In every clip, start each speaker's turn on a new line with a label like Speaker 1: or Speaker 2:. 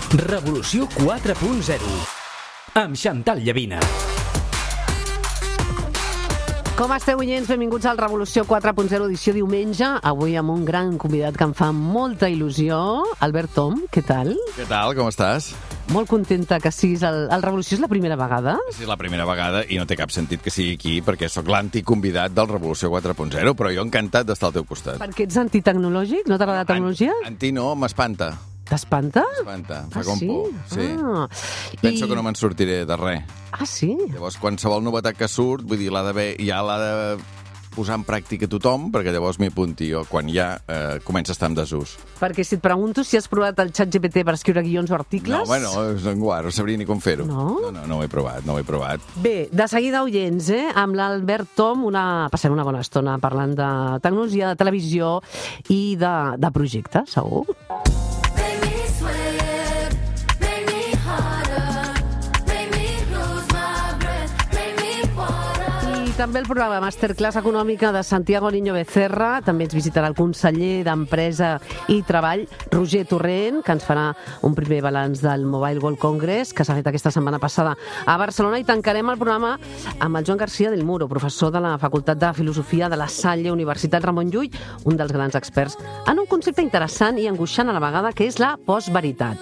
Speaker 1: Revolució 4.0 amb Xantal Llavina.
Speaker 2: Com esteu, oients? Benvinguts al Revolució 4.0 edició diumenge. Avui amb un gran convidat que em fa molta il·lusió, Albert Tom. Què tal?
Speaker 3: Què tal? Com estàs?
Speaker 2: Molt contenta que siguis al Revolució. És la primera vegada?
Speaker 3: Sí, és la primera vegada i no té cap sentit que sigui aquí perquè sóc l'anticonvidat del Revolució 4.0, però jo encantat d'estar al teu costat.
Speaker 2: Perquè ets antitecnològic? No t'agrada la tecnologia?
Speaker 3: Anti no, m'espanta.
Speaker 2: T'espanta?
Speaker 3: M'espanta, fa com
Speaker 2: sí?
Speaker 3: por. Sí.
Speaker 2: Ah.
Speaker 3: Penso que no me'n sortiré de res.
Speaker 2: Ah, sí?
Speaker 3: Llavors, qualsevol novetat que surt, vull dir, ja l'ha de posar en pràctica tothom, perquè llavors m'hi apunti jo, quan ja comença a estar en desús.
Speaker 2: Perquè si et pregunto si has provat el ChatGPT per escriure guions o articles...
Speaker 3: No, bueno, no sabria ni com fer-ho.
Speaker 2: No?
Speaker 3: No ho he provat.
Speaker 2: Bé, de seguida, oients, amb l'Albert Tom passem una bona estona parlant de tecnologia, de televisió i de projectes, segur. També el programa Masterclass Econòmica de Santiago Niño Becerra. També ens visitarà el conseller d'Empresa i Treball, Roger Torrent, que ens farà un primer balanç del Mobile World Congress, que s'ha fet aquesta setmana passada a Barcelona. I tancarem el programa amb el Joan García del Muro, professor de la Facultat de Filosofia de la Salle Universitat Ramon Llull, un dels grans experts en un concepte interessant i angoixant a la vegada, que és la postveritat.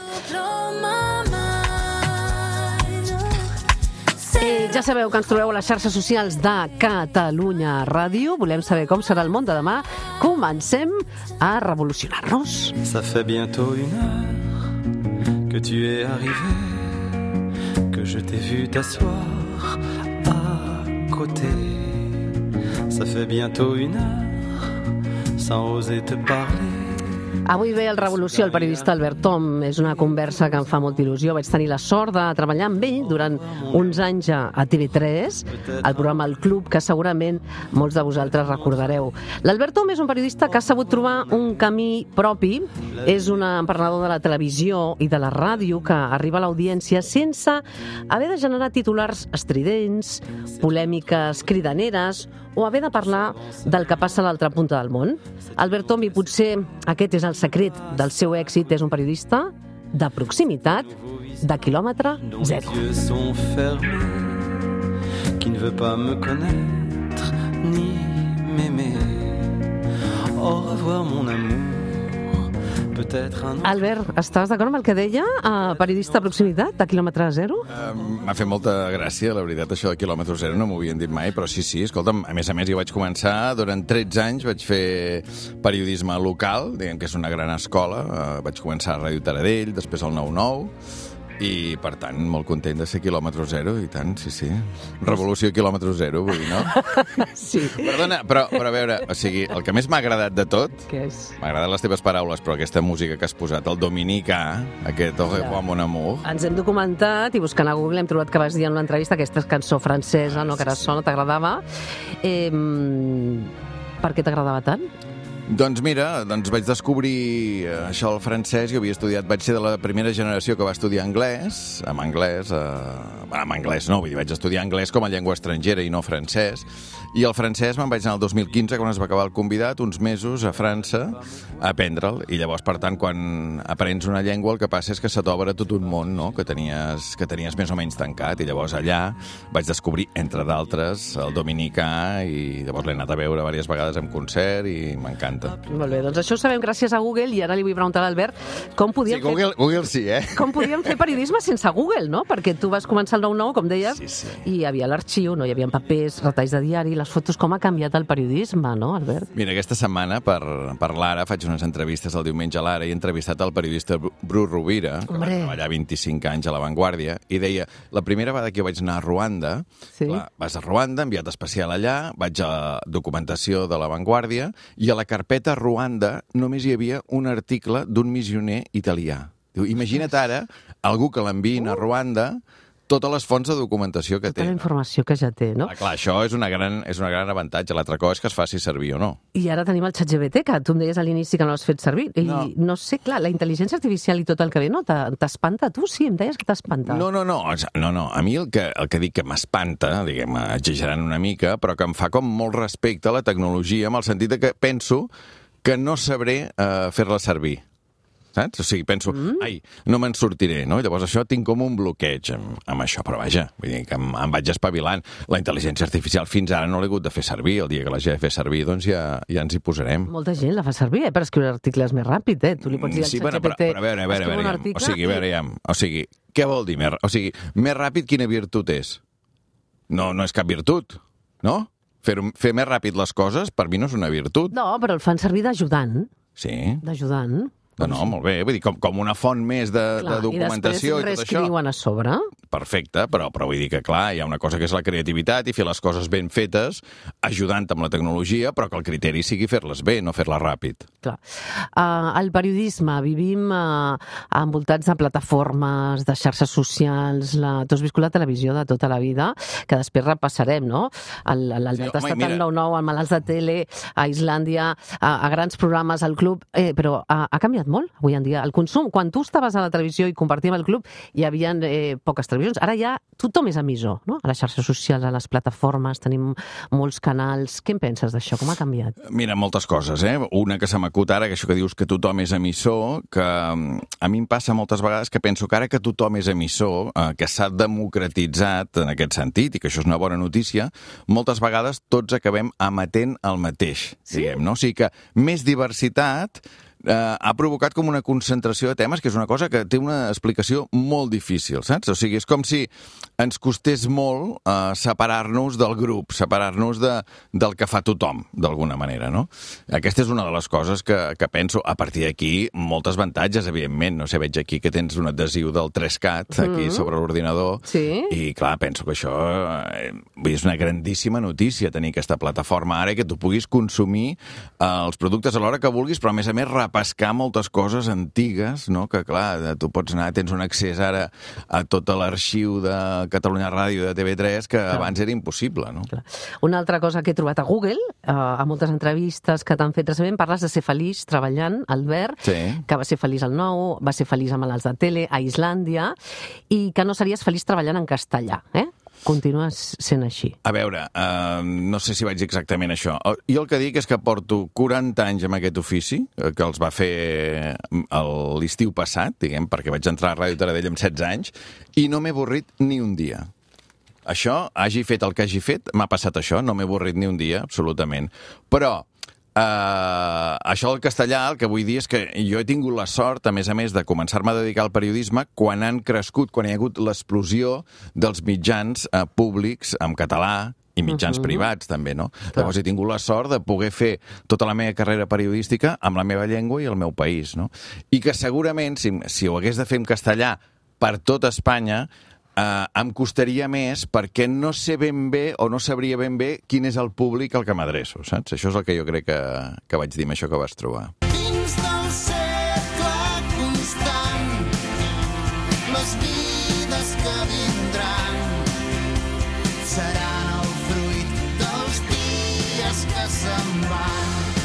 Speaker 2: Ja sabeu que ens trobeu a les xarxes socials de Catalunya Ràdio. Volem saber com serà el món de demà. Comencem a revolucionar-nos.
Speaker 4: Ça fait bientôt 1 heure que tu es arrivé, que je t'ai vu t'asseoir à côté. Ça fait bientôt 1 heure sans oser te parler.
Speaker 2: Avui ve el Revolució el periodista Albert Tom. És una conversa que em fa molta il·lusió. Vaig tenir la sort de treballar amb ell durant uns anys a TV3, al programa El Club, que segurament molts de vosaltres recordareu. L'Albert Tom és un periodista que ha sabut trobar un camí propi. És un emprenedor de la televisió i de la ràdio que arriba a l'audiència sense haver de generar titulars estridents, polèmiques cridaneres o haver de parlar del que passa a l'altra punta del món. Albert Tom, i potser aquest és el secret del seu èxit, és un periodista de proximitat, de quilòmetre zero.
Speaker 4: Nos yeux sont fermés, qui ne veut pas me connaître ni m'aimer. Au revoir mon amour.
Speaker 2: Albert, estàs d'acord amb el que deia? Periodista de proximitat, de quilòmetre zero?
Speaker 3: M'ha fet molta gràcia, la veritat, això de quilòmetre zero, no m'ho havien dit mai, però sí, escolta'm, a més, jo vaig començar, durant 13 anys vaig fer periodisme local, diguem que és una gran escola, vaig començar a Ràdio Taradell, després al 9-9, i, per tant, molt content de ser quilòmetre zero, i tant, sí. Revolució quilòmetre zero, vull dir, no?
Speaker 2: Sí.
Speaker 3: Perdona, però a veure, o sigui, el que més m'ha agradat de tot...
Speaker 2: Què és?
Speaker 3: M'ha agradat les teves paraules, però aquesta música que has posat, el dominicà, aquest Au revoir mon amour...
Speaker 2: Ens hem documentat i buscant a Google hem trobat que vas dir en una entrevista aquesta cançó francesa, no, que ara sona, t'agradava. Per què t'agradava tant?
Speaker 3: Doncs mira, vaig descobrir això el francès. Jo vaig ser de la primera generació que va estudiar anglès, amb anglès no, vull dir, vaig estudiar anglès com a llengua estrangera i no francès, i el francès me'n vaig anar el 2015, quan es va acabar el convidat, uns mesos a França a aprendre'l, i llavors, per tant, quan aprens una llengua, el que passa és que se t'obre tot un món, no?, que tenies més o menys tancat, i llavors allà vaig descobrir, entre d'altres, el dominicà, i llavors l'he anat a veure diverses vegades en concert, i m'encanta.
Speaker 2: Molt bé, doncs això ho sabem gràcies a Google, i ara li vull preguntar a l'Albert com podíem
Speaker 3: Google sí,
Speaker 2: com podíem fer periodisme sense Google, no? Perquè tu vas començar el 9-9, com deies,
Speaker 3: sí.
Speaker 2: I hi havia l'arxiu, no hi havia papers, retalls de diari, les fotos. Com ha canviat el periodisme, no, Albert?
Speaker 3: Mira, aquesta setmana, per l'Ara, faig unes entrevistes el diumenge a l'Ara, i he entrevistat el periodista Bru Rovira, que va treballar 25 anys a La Vanguardia, i deia, la primera vegada que jo vaig anar a Ruanda, clar, vas a Ruanda, enviat especial allà, vaig a documentació de La Vanguardia, i a la carpeta Ruanda només hi havia un article d'un missioner italià. Diu, imagina't ara algú que l'enviïn a Ruanda totes les fonts de documentació que té.
Speaker 2: Tota la informació que ja té, no?
Speaker 3: Clar, això és una gran avantatge. L'altra cosa és que es faci servir o no.
Speaker 2: I ara tenim el ChatGPT, que tu em deies a l'inici que no l'has fet servir. I no sé, clar, la intel·ligència artificial i tot el que ve, no? T'espanta? Tu sí, em deies que t'espanta.
Speaker 3: No. A mi el que dic que m'espanta, diguem, exagerant una mica, però que em fa com molt respecte a la tecnologia, amb el sentit que penso que no sabré fer-la servir. saps? O sigui, penso, ai, no me'n sortiré, no? Llavors això tinc com un bloqueig amb això, però vaja, vull dir que em vaig espavilant. La intel·ligència artificial fins ara no l'he hagut de fer servir, el dia que l'hagi de fer servir, doncs ja ens hi posarem.
Speaker 2: Molta gent la fa servir, per escriure articles més ràpid, Tu li pots dir al ChatGPT,
Speaker 3: però a veure, o sigui, què vol dir? O sigui, més ràpid quina virtut és? No és cap virtut, no? Fer més ràpid les coses, per mi no és una virtut.
Speaker 2: No, però el fan servir d'ajudant.
Speaker 3: Sí.
Speaker 2: D'ajudant.
Speaker 3: No, molt bé, vull dir, com una font més de documentació i tot això.
Speaker 2: I després reescriuen a sobre.
Speaker 3: Perfecte, però vull dir que, clar, hi ha una cosa que és la creativitat i fer les coses ben fetes, ajudant amb la tecnologia, però que el criteri sigui fer-les bé, no fer-les ràpid.
Speaker 2: Clar. El periodisme, vivim envoltats de plataformes, de xarxes socials, tu has viscut la televisió de tota la vida, que després repassarem, no? L'Albert ha estat al 9-9, al Malalts de Tele, a Islàndia, a grans programes, al Club, però ha canviat molt avui en dia. El consum, quan tu estaves a la televisió i compartíem el Club, hi havia poques televisions. Ara ja tothom és emissor, no? A les xarxes socials, a les plataformes, tenim molts canals. Què en penses d'això? Com ha canviat?
Speaker 3: Mira, moltes coses, Una que se m'acut ara, que això que dius que tothom és emissor, que a mi em passa moltes vegades que penso que ara que tothom és emissor, que s'ha democratitzat en aquest sentit, i que això és una bona notícia, moltes vegades tots acabem emetent el mateix, diguem, no? O sigui que més diversitat ha provocat com una concentració de temes, que és una cosa que té una explicació molt difícil, saps? O sigui, és com si ens costés molt separar-nos del grup, separar-nos del que fa tothom, d'alguna manera, no? Aquesta és una de les coses que penso. A partir d'aquí, moltes avantatges, evidentment. No sé, veig aquí que tens un adhesiu del 3CAT aquí sobre l'ordinador.
Speaker 2: Sí.
Speaker 3: I, clar, penso que això és una grandíssima notícia, tenir aquesta plataforma ara, que tu puguis consumir els productes a l'hora que vulguis, però, a més, repescar moltes coses antigues, no? Que, clar, tu pots anar, tens un accés ara a tot l'arxiu de Catalunya Ràdio de TV3 que abans era impossible, no?
Speaker 2: Clar. Una altra cosa que he trobat a Google, a moltes entrevistes que t'han fet recentment, parles de ser feliç treballant, Albert, que va ser feliç al 9, va ser feliç a Malalts de Tele, a Islàndia, i que no series feliç treballant en castellà, Continues sent així.
Speaker 3: A veure, no sé si vaig dir exactament això. Jo el que dic és que porto 40 anys amb aquest ofici, que els va fer l'estiu passat, diguem, perquè vaig entrar a Ràdio Taradell amb 16 anys, i no m'he avorrit ni un dia. Això, hagi fet el que hagi fet, m'ha passat això, no m'he avorrit ni un dia, absolutament. Però això del castellà, el que vull dir és que jo he tingut la sort, a més, de començar-me a dedicar al periodisme quan han crescut, quan hi ha hagut l'explosió dels mitjans públics en català i mitjans privats, també, no? Llavors he tingut la sort de poder fer tota la meva carrera periodística amb la meva llengua i el meu país, no? I que segurament, si ho hagués de fer en castellà per tot Espanya, em costaria més perquè no sé ben bé o no sabria ben bé quin és el públic al que m'adreço, saps? Això és el que jo crec que vaig dir amb això que vas trobar.
Speaker 5: Dins del cercle constant, les vides que vindran seran el fruit dels dies que se'n van.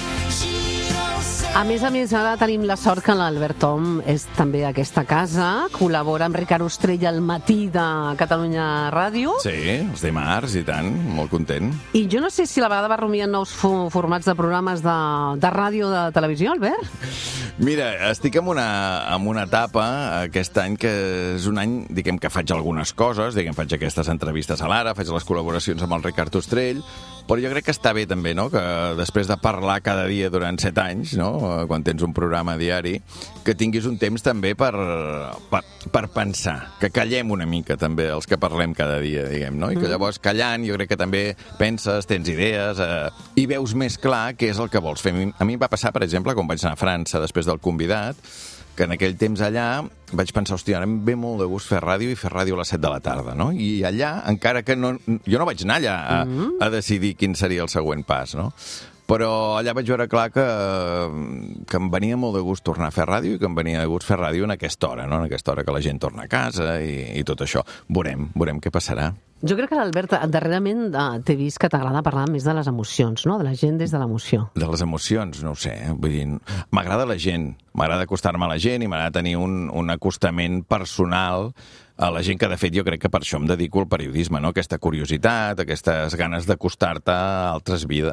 Speaker 2: A més, ara tenim la sort que l'Albert Tom és també a aquesta casa, col·labora amb Ricard Ostrell al matí de Catalunya Ràdio.
Speaker 3: Sí, els dimarts, i tant, molt content.
Speaker 2: I jo no sé si a la vegada va rumiar nous formats de programes de ràdio o de televisió, Albert?
Speaker 3: Mira, estic en una etapa aquest any que és un any, diguem, que faig algunes coses, diguem, faig aquestes entrevistes a l'Ara, faig les col·laboracions amb el Ricard Ostrell, però jo crec que està bé també, no?, que després de parlar cada dia durant 7 anys, no?, quan tens un programa diari, que tinguis un temps també per pensar, que callem una mica també els que parlem cada dia, diguem, no? I que llavors callant jo crec que també penses, tens idees i veus més clar què és el que vols fer. A mi em va passar, per exemple, quan vaig anar a França després del Convidat, que en aquell temps allà vaig pensar, hòstia, ara em ve molt de gust fer ràdio i fer ràdio a les 7 de la tarda, no? I allà, encara que jo no vaig anar allà a decidir quin seria el següent pas, no? Però allà vaig veure clar que em venia molt de gust tornar a fer ràdio i que em venia de gust fer ràdio en aquesta hora, no? En aquesta hora que la gent torna a casa i tot això. Veurem què passarà.
Speaker 2: Jo crec que l'Albert, darrerament t'he vist que t'agrada parlar més de les emocions, no? De la gent des de l'emoció.
Speaker 3: De les emocions, no ho sé. Vull dir, m'agrada la gent, m'agrada acostar-me a la gent i m'agrada tenir un acostament personal a la gent que, de fet, jo crec que per això em dedico al periodisme, no? Aquesta curiositat, aquestes ganes d'acostar-te a altres vides.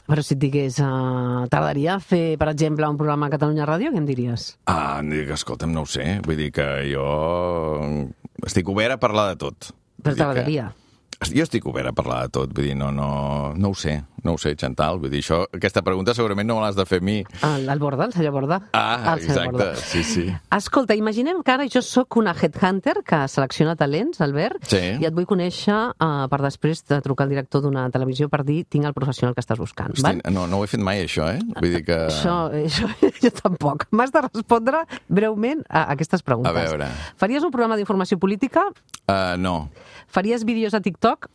Speaker 2: Però si et digués, t'agradaria fer, per exemple, un programa a Catalunya Ràdio, què em diries?
Speaker 3: Em dic, escolta'm, no ho sé. Vull dir que jo estic obert a parlar de tot.
Speaker 2: Però t'agradaria?
Speaker 3: Jo estic obert a parlar de tot, vull dir, no ho sé, Chantal, vull dir, aquesta pregunta segurament no me l'has de fer a mi.
Speaker 2: El Borda, el senyor Borda.
Speaker 3: Exacte, sí.
Speaker 2: Escolta, imaginem que ara jo sóc una headhunter que selecciona talents, Albert,
Speaker 3: Sí.
Speaker 2: I et vull conèixer per després de trucar al director d'una televisió per dir tinc el professional que estàs buscant.
Speaker 3: Hosti, no ho he fet mai, això, Vull dir que...
Speaker 2: Això jo tampoc. M'has de respondre breument a aquestes preguntes.
Speaker 3: A veure.
Speaker 2: Faries un programa d'informació política?
Speaker 3: No.
Speaker 2: Faries vídeos a TikTok?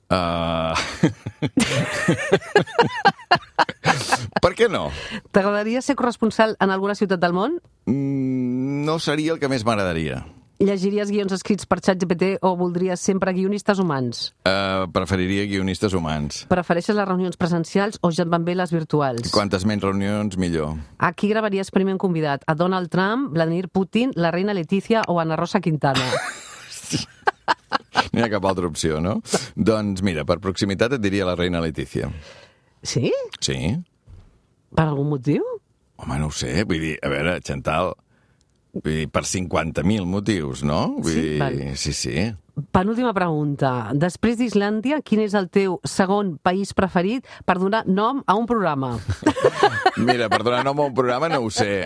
Speaker 3: Per què no?
Speaker 2: T'agradaria ser corresponsal en alguna ciutat del món?
Speaker 3: No seria el que més m'agradaria.
Speaker 2: Llegiries guions escrits per ChatGPT o voldries sempre guionistes humans?
Speaker 3: Preferiria guionistes humans.
Speaker 2: Prefereixes les reunions presencials o ja et van bé les virtuals?
Speaker 3: Quantes menys reunions, millor.
Speaker 2: A qui gravaries primer un convidat? A Donald Trump, Vladimir Putin, la reina Letícia o Ana Rosa Quintana?
Speaker 3: No hi ha cap altra opció, no? Doncs mira, per proximitat et diria la reina Letícia.
Speaker 2: Sí?
Speaker 3: Sí?
Speaker 2: Per algun motiu?
Speaker 3: Home, no ho sé. Vull dir, a veure, Chantal, vull dir, per 50.000 motius, no? Vull dir,
Speaker 2: val.
Speaker 3: Sí.
Speaker 2: Penúltima pregunta. Després d'Islàndia, quin és el teu segon país preferit per donar nom a un programa?
Speaker 3: Mira, per donar nom a un programa no ho sé.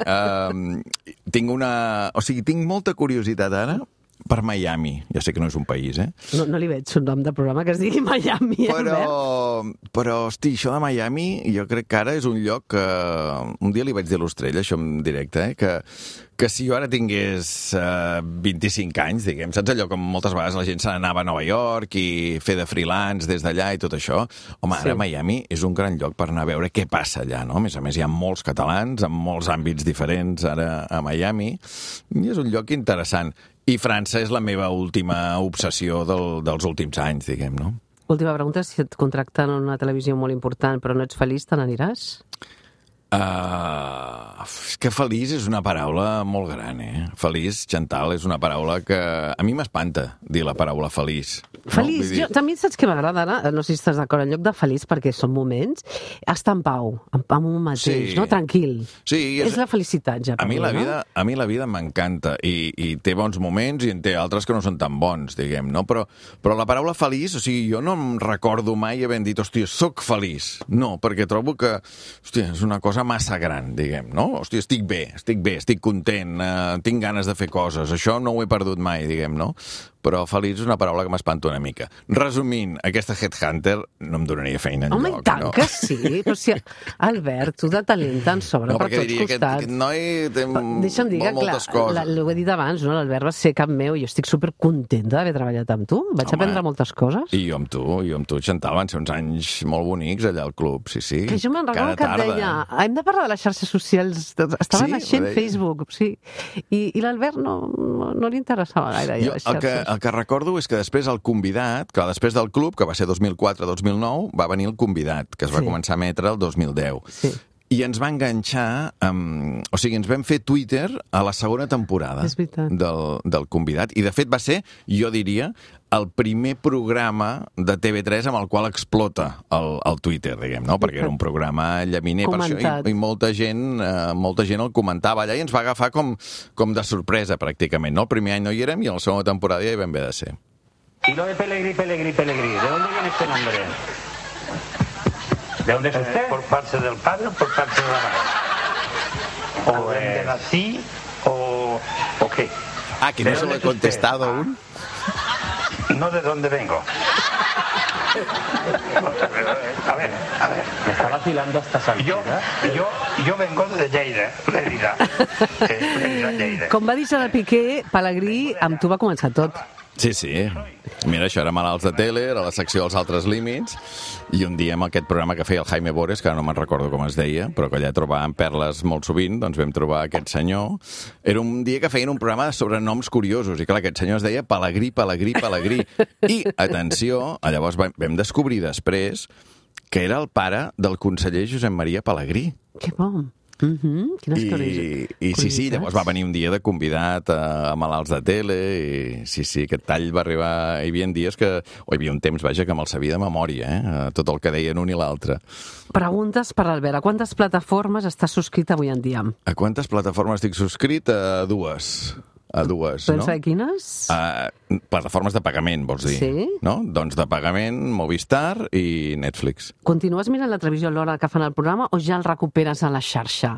Speaker 3: Tinc molta curiositat ara per Miami. Ja sé que no és un país,
Speaker 2: No li veig un nom de programa que es digui Miami,
Speaker 3: Però, hosti, això de Miami jo crec que ara és un lloc que... Un dia li vaig dir a l'Ostrella, això en directe, que si jo ara tingués 25 anys, diguem, saps allò com moltes vegades la gent se n'anava a Nova York i fer de freelance des d'allà i tot això? Home, ara Miami és un gran lloc per anar a veure què passa allà, no? A més, hi ha molts catalans en molts àmbits diferents ara a Miami i és un lloc interessant. I França és la meva última obsessió dels últims anys, diguem, no?
Speaker 2: Última pregunta, si et contracten en una televisió molt important però no ets feliç, te n'aniràs?
Speaker 3: És que feliç és una paraula molt gran, Feliç, Chantal, és una paraula que a mi m'espanta dir la paraula feliç.
Speaker 2: Feliç, no? També saps què m'agrada ara? No sé si estàs d'acord, en lloc de feliç, perquè són moments, estar en pau, amb un mateix, no? Tranquil.
Speaker 3: Sí,
Speaker 2: és la felicitat, ja.
Speaker 3: A mi la vida m'encanta i té bons moments i en té altres que no són tan bons, diguem, no? Però la paraula feliç, o sigui, jo no em recordo mai havent dit, hòstia, soc feliç. No, perquè trobo que, hòstia, és una cosa massa gran, diguem, no? Hòstia, estic bé, estic content, tinc ganes de fer coses. Això no ho he perdut mai, diguem, no? Però feliç és una paraula que m'espanta una mica. Resumint, aquesta headhunter no em donaria feina enlloc.
Speaker 2: Home, i tant que sí. Però si, Albert, tu de talent te'n sobra per tots costats.
Speaker 3: Aquest noi té
Speaker 2: deixa'm dir que,
Speaker 3: moltes coses.
Speaker 2: Ho he dit abans, no? L'Albert va ser cap meu i jo estic supercontenta d'haver treballat amb tu. Vaig aprendre moltes coses.
Speaker 3: I jo amb tu, Chantal, van ser uns anys molt bonics allà al club, sí.
Speaker 2: Que jo me'n recordo que et deia, hem de parlar de les xarxes socials, estava naixent Facebook, sí. I l'Albert no li interessava gaire les xarxes.
Speaker 3: El que recordo és que després el convidat, clar, després del club, que va ser 2004-2009, va venir el convidat, que es va començar a emetre el 2010. Sí. I ens va enganxar, o sigui, ens vam fer Twitter a la segona temporada del convidat. I, de fet, va ser, jo diria, el primer programa de TV3 amb el qual explota el Twitter, diguem, no? Perquè era un programa llaminer per això, i molta gent el comentava allà i ens va agafar com de sorpresa, pràcticament, no? El primer any no hi érem i a la segona temporada ja hi vam haver de ser.
Speaker 6: Y lo de Pelegrí, ¿de dónde viene este nombre? ¿De dónde es usted? ¿Por parte del padre o por parte de la madre? ¿O de nací o qué?
Speaker 3: Que no se lo he contestado aún.
Speaker 6: No, ¿de dónde vengo? A ver. Me está vacilando hasta salida. Yo vengo de Lleida.
Speaker 2: Com va dir Gerard Piqué, Pelegrí, amb tu va començar tot.
Speaker 3: Sí. Mira, això era Malalts de Teler, a la secció dels altres límits, i un dia amb aquest programa que feia el Jaime Bores, que ara no me'n recordo com es deia, però que allà trobàvem perles molt sovint, doncs vam trobar aquest senyor. Era un dia que feien un programa sobre noms curiosos, i clar, aquest senyor es deia Pelegrí. I, atenció, llavors vam descobrir després que era el pare del conseller Josep Maria Pelegrí.
Speaker 2: Que bo. Quina
Speaker 3: I sí, llavors va venir un dia de convidat a malalts de tele i sí, aquest tall va arribar... Hi havia dies que... O hi havia un temps, vaja, que me'l sabia de memòria, tot el que deien un i l'altre.
Speaker 2: Preguntes per l'Albert. A quantes plataformes estàs subscrit avui en dia?
Speaker 3: A quantes plataformes estic subscrit? A dues.
Speaker 2: Pensa
Speaker 3: no?
Speaker 2: Quines?
Speaker 3: Plataformes de pagament, vols dir?
Speaker 2: Sí.
Speaker 3: No? Doncs de pagament, Movistar i Netflix.
Speaker 2: Continues mirant la televisió a l'hora que fan el programa o ja el recuperes a la xarxa?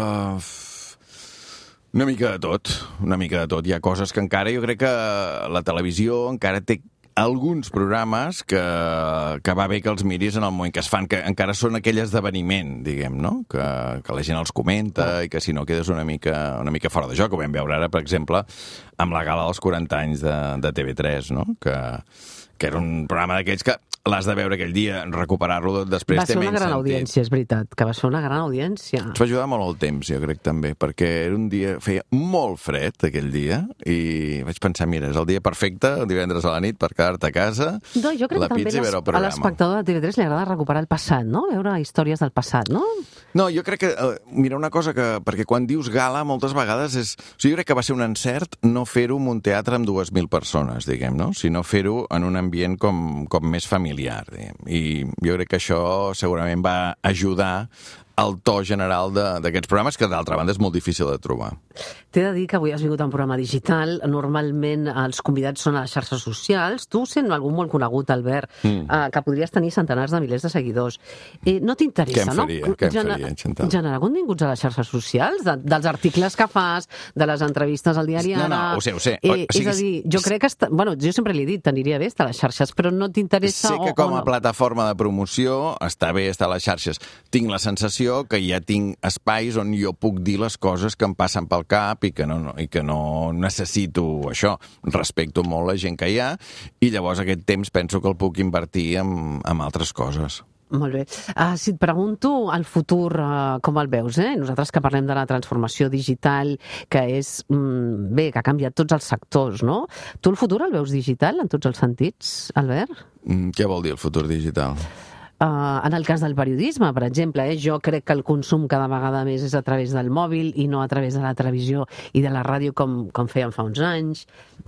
Speaker 3: Una mica de tot. Hi ha coses que encara... Jo crec que la televisió encara té alguns programes que va bé que els miris en el moment que es fan, que encara són aquell esdeveniment, diguem, no? Que la gent els comenta i que si no quedes una mica fora de joc. Ho vam veure ara, per exemple, amb la gala dels 40 anys de TV3, no? Que era un programa d'aquells que l'has de veure aquell dia, recuperar-lo després té menys sentit. Va ser una gran
Speaker 2: audiència, és veritat, que va ser una gran audiència.
Speaker 3: Ens va ajudar molt el temps, jo crec, també, perquè era un dia, feia molt fred aquell dia, i vaig pensar, mira, és el dia perfecte, el divendres a la nit, per quedar-te a casa,
Speaker 2: jo crec
Speaker 3: la pizza i veure el programa.
Speaker 2: A l'espectador de TV3 li agrada recuperar el passat, no? Veure històries del passat, no?
Speaker 3: No, jo crec que, mira, una cosa que, perquè quan dius gala, moltes vegades és... O sigui, jo crec que va ser un encert no fer-ho en un teatre amb 2.000 persones, diguem, no? Sinó fer-ho en un ambient com més familiar, diguem. I jo crec que això segurament va ajudar el to general d'aquests programes, que d'altra banda és molt difícil de trobar.
Speaker 2: T'he de dir que avui has vingut a un programa digital. Normalment els convidats són a les xarxes socials. Tu, sent algú molt conegut, Albert, que podries tenir centenars de milers de seguidors, no t'interessa, no?
Speaker 3: Què em faria, Chantal?
Speaker 2: Generar continguts a les xarxes socials, dels articles que fas, de les entrevistes al diari Ara...
Speaker 3: No, ho sé.
Speaker 2: És a dir, jo crec que... Bueno, jo sempre li he dit, t'aniria bé estar a les xarxes, però no t'interessa...
Speaker 3: Sé que com a plataforma de promoció està bé estar a les xarxes. Tinc la sensació que ja tinc espais on jo puc dir les coses que em passen pel cap i que no necessito això. Respecto molt la gent que hi ha i llavors aquest temps penso que el puc invertir en altres coses.
Speaker 2: Molt bé. Si et pregunto el futur, com el veus, Nosaltres que parlem de la transformació digital, que és, bé, que ha canviat tots els sectors, no? Tu el futur el veus digital en tots els sentits, Albert?
Speaker 3: Què vol dir el futur digital?
Speaker 2: En el cas del periodisme, per exemple, jo crec que el consum cada vegada més és a través del mòbil i no a través de la televisió i de la ràdio com fèiem fa uns anys.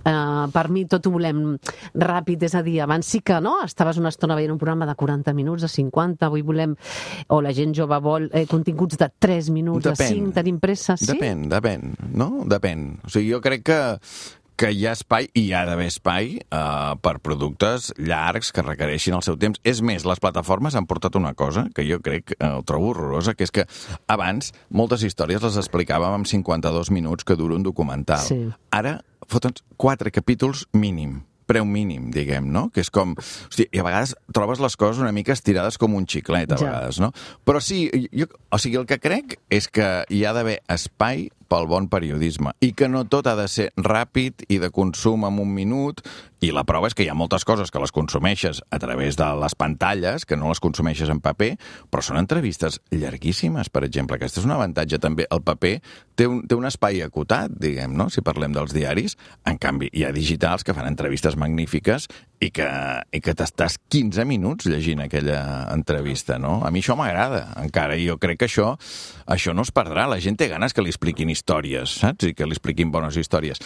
Speaker 2: Per mi tot ho volem ràpid, és a dir, abans sí que no, estaves una estona veient un programa de 40 minuts, de 50, avui volem, o la gent jove vol continguts de 3 minuts, de 5, tenim pressa, sí?
Speaker 3: Depèn, no? Depèn. O sigui, jo crec que hi ha espai, i hi ha d'haver espai per productes llargs que requereixin el seu temps. És més, les plataformes han portat una cosa que jo crec, ho trobo horrorosa, que és que abans moltes històries les explicàvem en 52 minuts que dura un documental.
Speaker 2: Sí.
Speaker 3: Ara foten 4 capítols mínim. Preu mínim, diguem, no? Que és com... Hosti, i a vegades trobes les coses una mica estirades com un xiclet, a vegades, no? Però sí, o sigui, el que crec és que hi ha d'haver espai pel bon periodisme i que no tot ha de ser ràpid i de consum en un minut, i la prova és que hi ha moltes coses que les consumeixes a través de les pantalles, que no les consumeixes en paper, però són entrevistes llarguíssimes, per exemple. Aquest és un avantatge també. El paper té un espai acotat, diguem, no? Si parlem dels diaris. En canvi, hi ha digitals que fan entrevistes magnífiques i que t'estàs 15 minuts llegint aquella entrevista, no? A mi això m'agrada, encara, i jo crec que això no es perdrà. La gent té ganes que li expliquin històries, saps? I que li expliquin bones històries.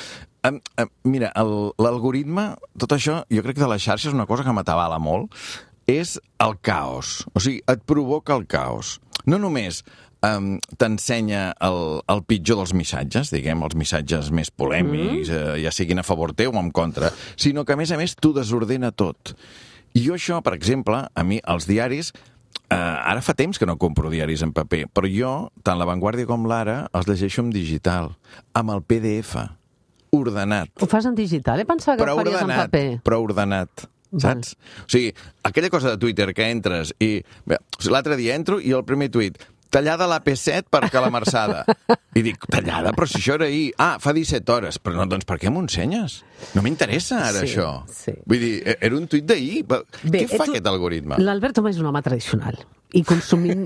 Speaker 3: Mira, l'algoritme, tot això, jo crec que de les xarxes una cosa que m'atabala molt és el caos. O sigui, et provoca el caos. No només t'ensenya el pitjor dels missatges, diguem, els missatges més polèmics, ja siguin a favor teu o en contra, sinó que, a més, t'ho desordena tot. I jo això, per exemple, a mi, els diaris, ara fa temps que no compro diaris en paper, però jo, tant La Vanguardia com l'Ara, els llegeixo en digital, amb el PDF, ordenat.
Speaker 2: Ho fas en digital? Pensava que ho faries en paper.
Speaker 3: Però ordenat. Saps? O sigui, aquella cosa de Twitter que entres i... L'altre dia entro i el primer tuit, tallada l'AP7 per Calamarsada. I dic, tallada? Però si això era ahir. Fa 17 hores. Però no, doncs per què m'ho ensenyes? No m'interessa ara això.
Speaker 2: Sí.
Speaker 3: Vull dir, era un tuit d'ahir. Què fa aquest algoritme?
Speaker 2: L'Albert Tomà és un home tradicional. I consumir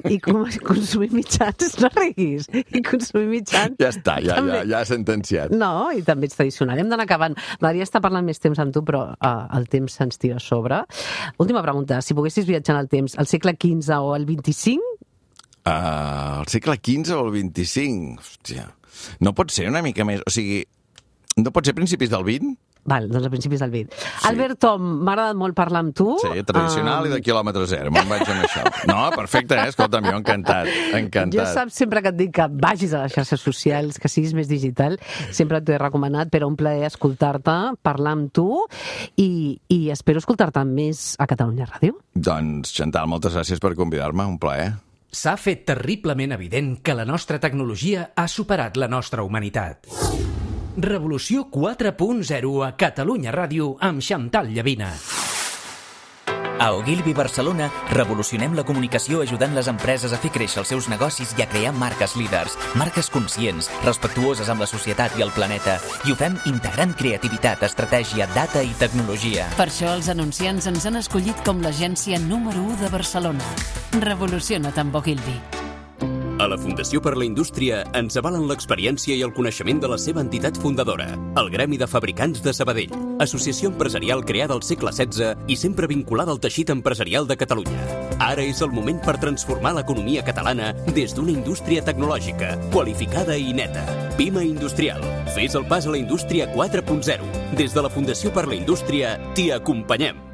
Speaker 2: mitjans, no riguis. I consumir mitjans...
Speaker 3: Ja està, ja sentenciat.
Speaker 2: No, i també ets tradicional. Hem d'anar acabant. M'agradaria estar parlant més temps amb tu, però el temps se'ns tira a sobre. Última pregunta. Si poguessis viatjar en el temps, al segle XV o al XXV,
Speaker 3: Al segle XV o el XXV? Hòstia. No pot ser una mica més... O sigui, no pot ser principis del XX?
Speaker 2: Val, doncs a principis del 20. Sí. Albert Tom, m'ha agradat molt parlar amb tu.
Speaker 3: Sí, tradicional i de quilòmetre zero. Me'n vaig amb això. No, perfecte, escolta'm, jo encantat.
Speaker 2: Jo saps sempre que et dic que vagis a les xarxes socials, que siguis més digital. Sempre t'ho he recomanat, però un plaer escoltar-te, parlar amb tu i espero escoltar-te més a Catalunya Ràdio.
Speaker 3: Doncs, Chantal, moltes gràcies per convidar-me, un plaer.
Speaker 1: S'ha fet terriblement evident que la nostra tecnologia ha superat la nostra humanitat. Revolució 4.0 a Catalunya Ràdio amb Chantal Llavina.
Speaker 7: A Ogilvy Barcelona revolucionem la comunicació ajudant les empreses a fer créixer els seus negocis i a crear marques líders, marques conscients, respectuoses amb la societat i el planeta. I ho fem integrant creativitat, estratègia, data i tecnologia.
Speaker 8: Per això els anunciants ens han escollit com l'agència número 1 de Barcelona. Revoluciona't amb Ogilvy.
Speaker 9: A la Fundació per la Indústria ens avalen l'experiència i el coneixement de la seva entitat fundadora, el Gremi de Fabricants de Sabadell, associació empresarial creada al segle XVI i sempre vinculada al teixit empresarial de Catalunya. Ara és el moment per transformar l'economia catalana des d'una indústria tecnològica, qualificada i neta. Pima Industrial. Fes el pas a la indústria 4.0. Des de la Fundació per la Indústria t'hi acompanyem.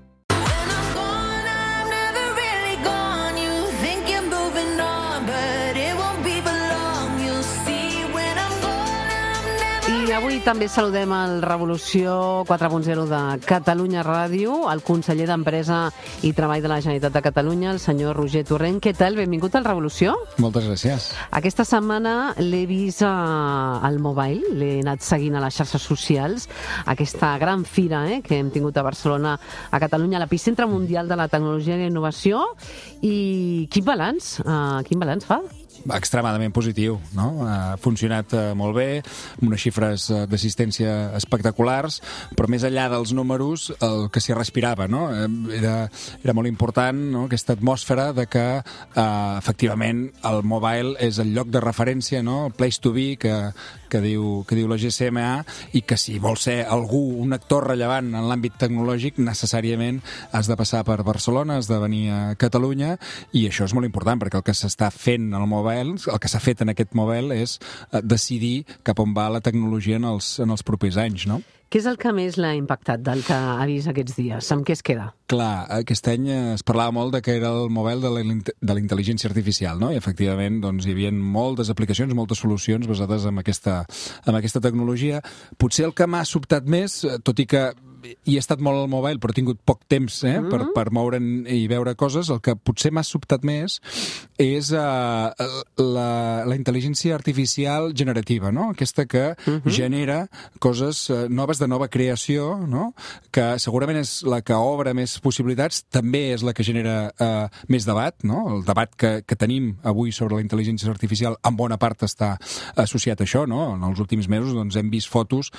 Speaker 2: Avui també saludem el Revolució 4.0 de Catalunya Ràdio, el conseller d'Empresa i Treball de la Generalitat de Catalunya, el senyor Roger Torrent. Què tal? Benvingut al Revolució.
Speaker 10: Moltes gràcies.
Speaker 2: Aquesta setmana l'he vist al Mobile, l'he anat seguint a les xarxes socials, aquesta gran fira que hem tingut a Barcelona, a Catalunya, l'epicentre mundial de la tecnologia i la innovació. I quin balanç fa?
Speaker 10: Extremadament positiu, no? Ha funcionat molt bé, amb unes xifres d'assistència espectaculars, però més enllà dels números, el que s'hi respirava, no? Era molt important, no? Aquesta atmosfera de que efectivament el mobile és el lloc de referència, no? El place to be que diu la GSMA, i que si vol ser algú, un actor rellevant en l'àmbit tecnològic, necessàriament has de passar per Barcelona, has de venir a Catalunya, i això és molt important, perquè el que s'està fent al mobile, el que s'ha fet en aquest mobile és decidir cap on va la tecnologia en els propers anys, no?
Speaker 2: Què és el que més l'ha impactat del que ha vist aquests dies? Amb què es queda?
Speaker 10: Clar, aquest any es parlava molt de que era el mobile de la intel·ligència artificial, no? I efectivament doncs, hi havia moltes aplicacions, moltes solucions basades en aquesta tecnologia. Potser el que m'ha sobtat més, tot i que hi he estat molt al mobile, però he tingut poc temps per moure'n i veure coses, el que potser m'ha sobtat més és la intel·ligència artificial generativa, no? Aquesta que genera coses noves de nova creació, no? Que segurament és la que obre més possibilitats, també és la que genera més debat, no? El debat que tenim avui sobre la intel·ligència artificial en bona part està associat a això, no? En els últims mesos doncs, hem vist fotos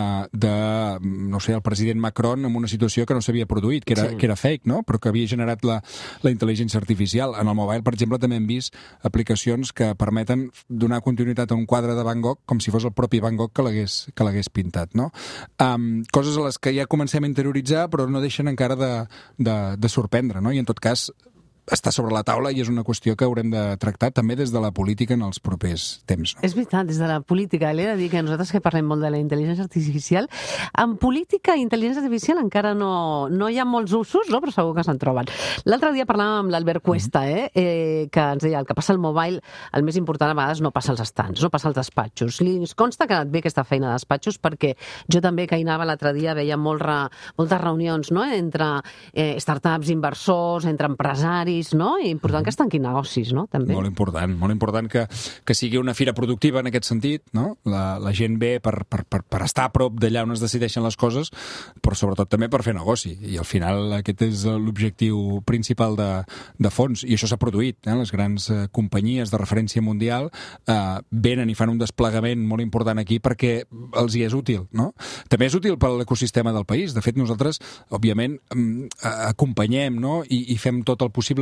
Speaker 10: el president Macron en una situació que no s'havia produït, que era fake, no? Però que havia generat la intel·ligència artificial. En el mobile, per exemple, també hem vist aplicacions que permeten donar continuïtat a un quadre de Van Gogh com si fos el propi Van Gogh que l'hagués pintat, no? Coses a les que ja comencem a interioritzar, però no deixen encara de sorprendre, no? I en tot cas està sobre la taula i és una qüestió que haurem de tractar també des de la política en els propers temps. No?
Speaker 2: És veritat, des de la política. L'he de dir que nosaltres que parlem molt de la intel·ligència artificial, en política i intel·ligència artificial encara no hi ha molts usos, no? Però segur que se'n troben. L'altre dia parlàvem amb l'Albert Cuesta, que ens deia el que passa al mobile, el més important a vegades no passa als estants, no passa als despatxos. Li consta que ha anat bé aquesta feina de despatxos perquè jo també que hi anava l'altre dia veia moltes reunions, no? Entre startups, inversors, entre empresaris, no? I important que es tanquin negocis, no? També.
Speaker 10: Molt important que sigui una fira productiva en aquest sentit, no? La gent ve per estar a prop d'allà on es decideixen les coses, però sobretot també per fer negoci, i al final aquest és l'objectiu principal de fons, i això s'ha produït, les grans companyies de referència mundial venen i fan un desplegament molt important aquí perquè els hi és útil, no? També és útil per l'ecosistema del país. De fet, nosaltres, òbviament, acompanyem, no? I fem tot el possible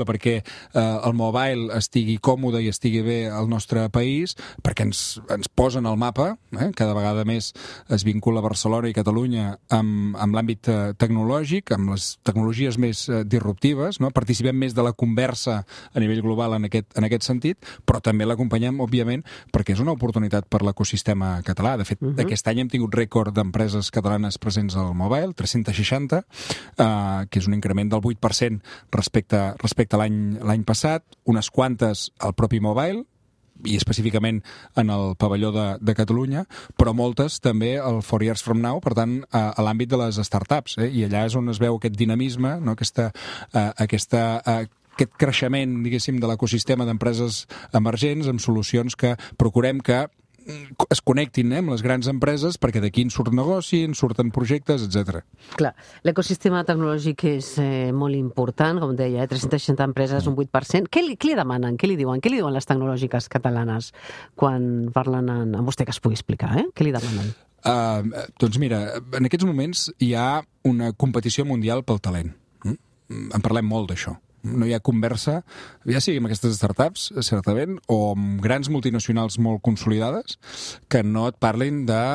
Speaker 10: possible perquè el mobile estigui còmode i estigui bé al nostre país, perquè ens posen al mapa, cada vegada més es vincula Barcelona i Catalunya amb l'àmbit tecnològic, amb les tecnologies més disruptives, no? Participem més de la conversa a nivell global en aquest sentit, però també l'acompanyem, òbviament, perquè és una oportunitat per l'ecosistema català. De fet, aquest any hem tingut rècord d'empreses catalanes presents al mobile, 360, que és un increment del 8% respecte a l'any passat, unes quantes al propi mobile, i específicament en el pavelló de Catalunya, però moltes també al 4 Years From Now, per tant, a l'àmbit de les startups, i allà és on es veu aquest dinamisme, no? Aquest creixement, diguéssim, de l'ecosistema d'empreses emergents amb solucions que procurem que es connectin amb les grans empreses perquè d'aquí en surt negoci, en surten projectes, etc.
Speaker 2: Clar, l'ecosistema tecnològic és molt important, com deia, 360 empreses, un 8%. Què li demanen? Què li diuen? Què li diuen les tecnològiques catalanes quan parlen amb vostè, que es pugui explicar? Què li demanen?
Speaker 10: Doncs mira, en aquests moments hi ha una competició mundial pel talent. En parlem molt d'això. No hi ha conversa, ja sigui amb aquestes startups, certament, o amb grans multinacionals molt consolidades, que no et parlin de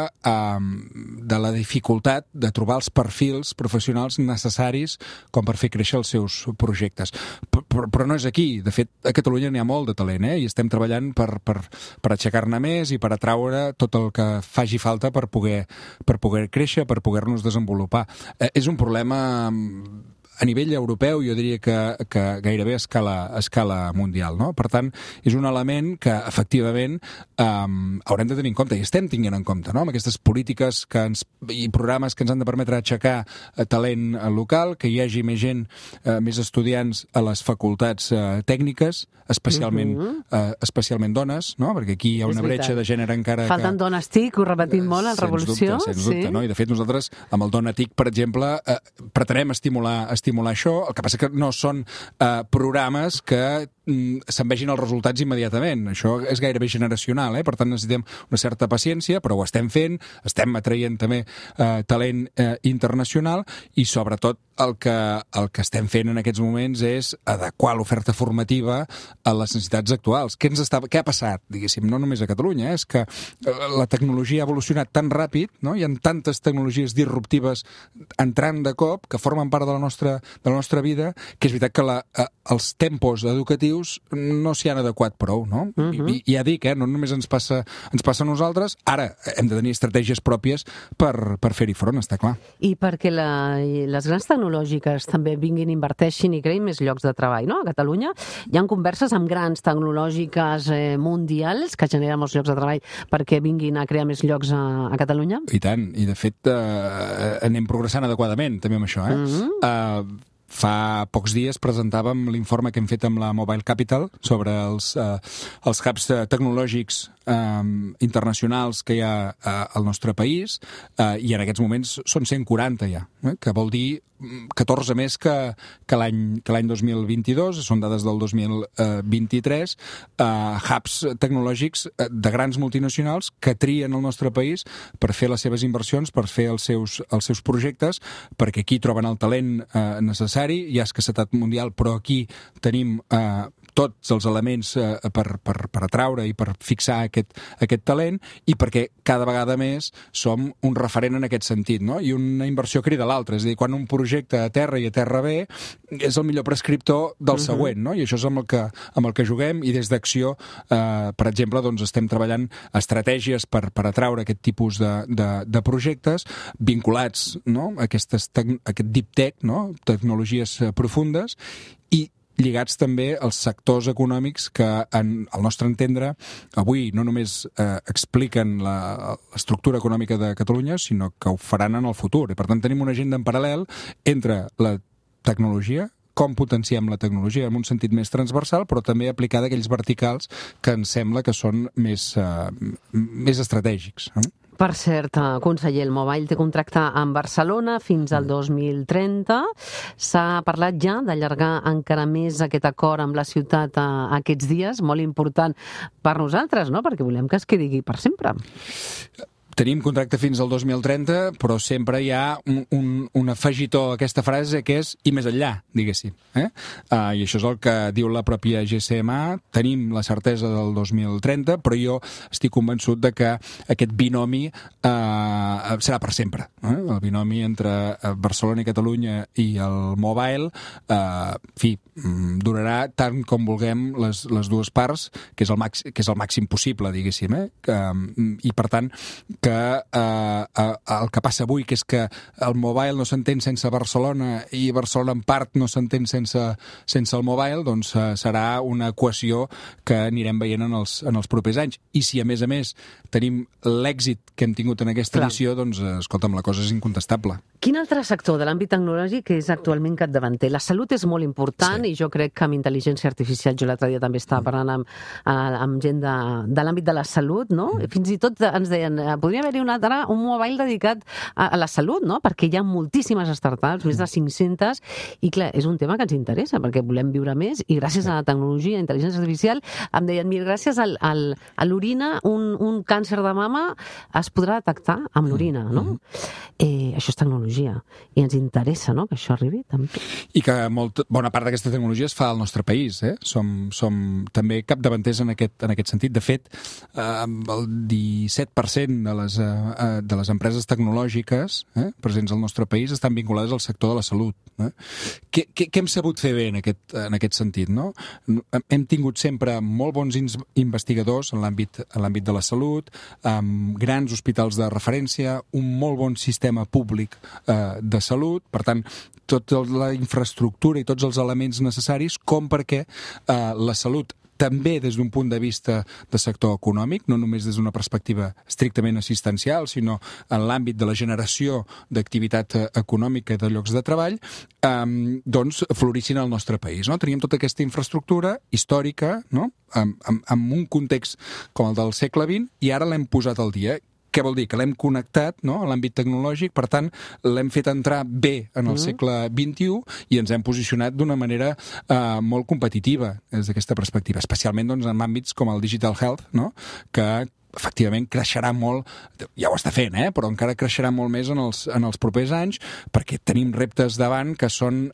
Speaker 10: la dificultat de trobar els perfils professionals necessaris com per fer créixer els seus projectes. Però no és aquí. De fet, a Catalunya n'hi ha molt de talent, i estem treballant per aixecar-ne més i per atraure tot el que faci falta per poder créixer, per poder-nos desenvolupar. És un problema a nivell europeu, jo diria que gairebé a escala mundial, no? Per tant, és un element que, efectivament, haurem de tenir en compte, i estem tenint en compte, no? Amb aquestes polítiques i programes que ens han de permetre aixecar talent local, que hi hagi més gent, més estudiants a les facultats tècniques, especialment dones, no? Perquè aquí hi ha una bretxa de gènere encara
Speaker 2: Falten dones TIC, ho repetim molt, al Revolució.
Speaker 10: Sens dubte, no? I de fet nosaltres, amb el Dona TIC, per exemple, pretenem estimular això. El que passa que no són programes que se'n vegin els resultats immediatament. Això és gairebé generacional, per tant necessitem una certa paciència, però ho estem fent, estem atraient també talent internacional i sobretot el que estem fent en aquests moments és adequar l'oferta formativa a les necessitats actuals. Què ha passat, diguéssim, no només a Catalunya, és que la tecnologia ha evolucionat tan ràpid, no? Hi ha tantes tecnologies disruptives entrant de cop que formen part de la nostra vida, que és veritat que els tempos educatius no s'hi han adequat prou, no? I ja dic, no només ens passa a nosaltres, ara hem de tenir estratègies pròpies per fer-hi front, està clar.
Speaker 2: I perquè les grans tecnològiques també vinguin, inverteixin i creïn més llocs de treball, no? A Catalunya hi ha converses amb grans tecnològiques mundials que generen molts llocs de treball perquè vinguin a crear més llocs a Catalunya?
Speaker 10: I tant, i de fet anem progressant adequadament també amb això, Fa pocs dies presentàvem l'informe que hem fet amb la Mobile Capital sobre els hubs tecnològics internacionals que hi ha al nostre país, i en aquests moments són 140 ja, que vol dir 14 més que l'any 2022, són dades del 2023, hubs tecnològics de grans multinacionals que trien el nostre país per fer les seves inversions, per fer els seus projectes, perquè aquí troben el talent necessari, hi ha escassetat mundial, però aquí tenim tots els elements per atraure i per fixar aquest talent, i perquè cada vegada més som un referent en aquest sentit, no? I una inversió crida l'altra, és a dir, quan un projecte aterra i aterra bé, és el millor prescriptor del següent, no? I això és amb el que juguem, i des d'Acció, per exemple, doncs estem treballant estratègies per atraure aquest tipus de projectes vinculats, no? a aquest deep tech, no? Tecnologies profundes, i lligats també als sectors econòmics que, al nostre entendre, avui no només expliquen l'estructura econòmica de Catalunya, sinó que ho faran en el futur. I, per tant, tenim una agenda en paral·lel entre la tecnologia, com potenciem la tecnologia en un sentit més transversal, però també aplicada a aquells verticals que ens sembla que són més estratègics.
Speaker 2: Per cert, conseller, el Mobile té contracte amb Barcelona fins al 2030. S'ha parlat ja d'allargar encara més aquest acord amb la ciutat aquests dies, molt important per nosaltres, no? Perquè volem que es quedi aquí per sempre.
Speaker 10: tenim contracte fins al 2030, però sempre hi ha un afegitó a aquesta frase que és i més enllà, diguéssim. I això és el que diu la pròpia GSMA. Tenim la certesa del 2030, però jo estic convençut de que aquest binomi serà per sempre. El binomi entre Barcelona i Catalunya i el mobile, durarà tant com vulguem les dues parts, que és el màxim possible, diguéssim. I per tant, que el que passa avui, que és que el mobile no s'entén sense Barcelona i Barcelona en part no s'entén sense el mobile, doncs serà una equació que anirem veient en els propers anys. I si a més tenim l'èxit que hem tingut en aquesta edició, doncs escolta'm, la cosa és incontestable.
Speaker 2: Quin altre sector de l'àmbit tecnològic és actualment capdavanter? La salut és molt important i jo crec que amb intel·ligència artificial, jo l'altre dia també estava parlant amb gent de l'àmbit de la salut, no? Fins i tot ens deien, podria haver-hi un mobile dedicat a la salut, no? Perquè hi ha moltíssimes startups, més de 500, i clar, és un tema que ens interessa, perquè volem viure més, i gràcies a la tecnologia, a la intel·ligència artificial, em deien, mira, gràcies a l'orina, un càncer de mama es podrà detectar amb l'orina, no? Això és tecnologia, i ens interessa, no?, que això arribi també.
Speaker 10: I que bona part d'aquesta tecnologia es fa al nostre país, Som també capdavanters en aquest sentit. De fet, el 17% de les empreses tecnològiques presents al nostre país estan vinculades al sector de la salut. Què hem sabut fer bé en aquest sentit, no? Hem tingut sempre molt bons investigadors en l'àmbit de la salut, grans hospitals de referència, un molt bon sistema públic de salut, per tant, tota la infraestructura i tots els elements necessaris com perquè la salut també des d'un punt de vista de sector econòmic, no només des d'una perspectiva estrictament assistencial, sinó en l'àmbit de la generació d'activitat econòmica i de llocs de treball, doncs florissin al nostre país. Teníem tota aquesta infraestructura històrica, en un context com el del segle XX, i ara l'hem posat al dia. Què vol dir? Que l'hem connectat a l'àmbit tecnològic, per tant, l'hem fet entrar bé en el segle XXI i ens hem posicionat d'una manera molt competitiva des d'aquesta perspectiva, especialment en àmbits com el Digital Health, que efectivament creixerà molt, ja ho està fent, però encara creixerà molt més en els propers anys, perquè tenim reptes davant que són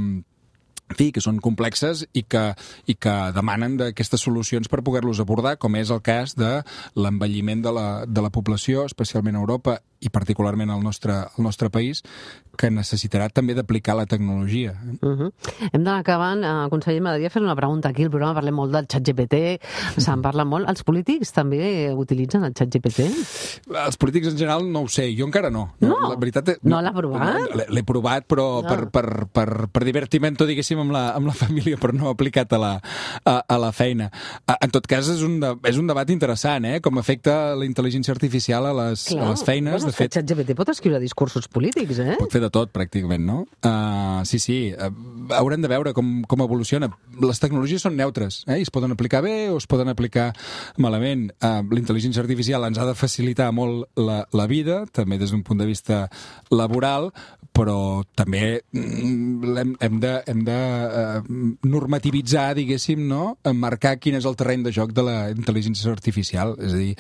Speaker 10: que són complexes i que demanen d'aquestes solucions per poder-los abordar, com és el cas de l'envelliment de la població, especialment a Europa i particularment al nostre país, que necessitarà també d'aplicar la tecnologia.
Speaker 2: Hem d'anar acabant. Conseller, m'agradaria fer una pregunta aquí. Al programa parlem molt del ChatGPT, se'n parla molt. Els polítics també utilitzen el ChatGPT?
Speaker 10: Els polítics en general no ho sé, jo encara no. La veritat,
Speaker 2: no l'ha provat?
Speaker 10: L'he provat, però per divertimento, diguéssim, amb la família, però no aplicat a la feina. En tot cas, és un debat interessant, com afecta la intel·ligència artificial a les feines.
Speaker 2: De fet, ChatGPT pot escriure discursos polítics,
Speaker 10: Pot fer de tot, pràcticament, no? Sí. Haurem de veure com evoluciona. Les tecnologies són neutres, i es poden aplicar bé o es poden aplicar malament. La intel·ligència artificial ens ha de facilitar molt la vida, també des d'un punt de vista laboral, però també hem de normativitzar, diguéssim, marcar quin és el terreny de joc de la intel·ligència artificial. És a dir,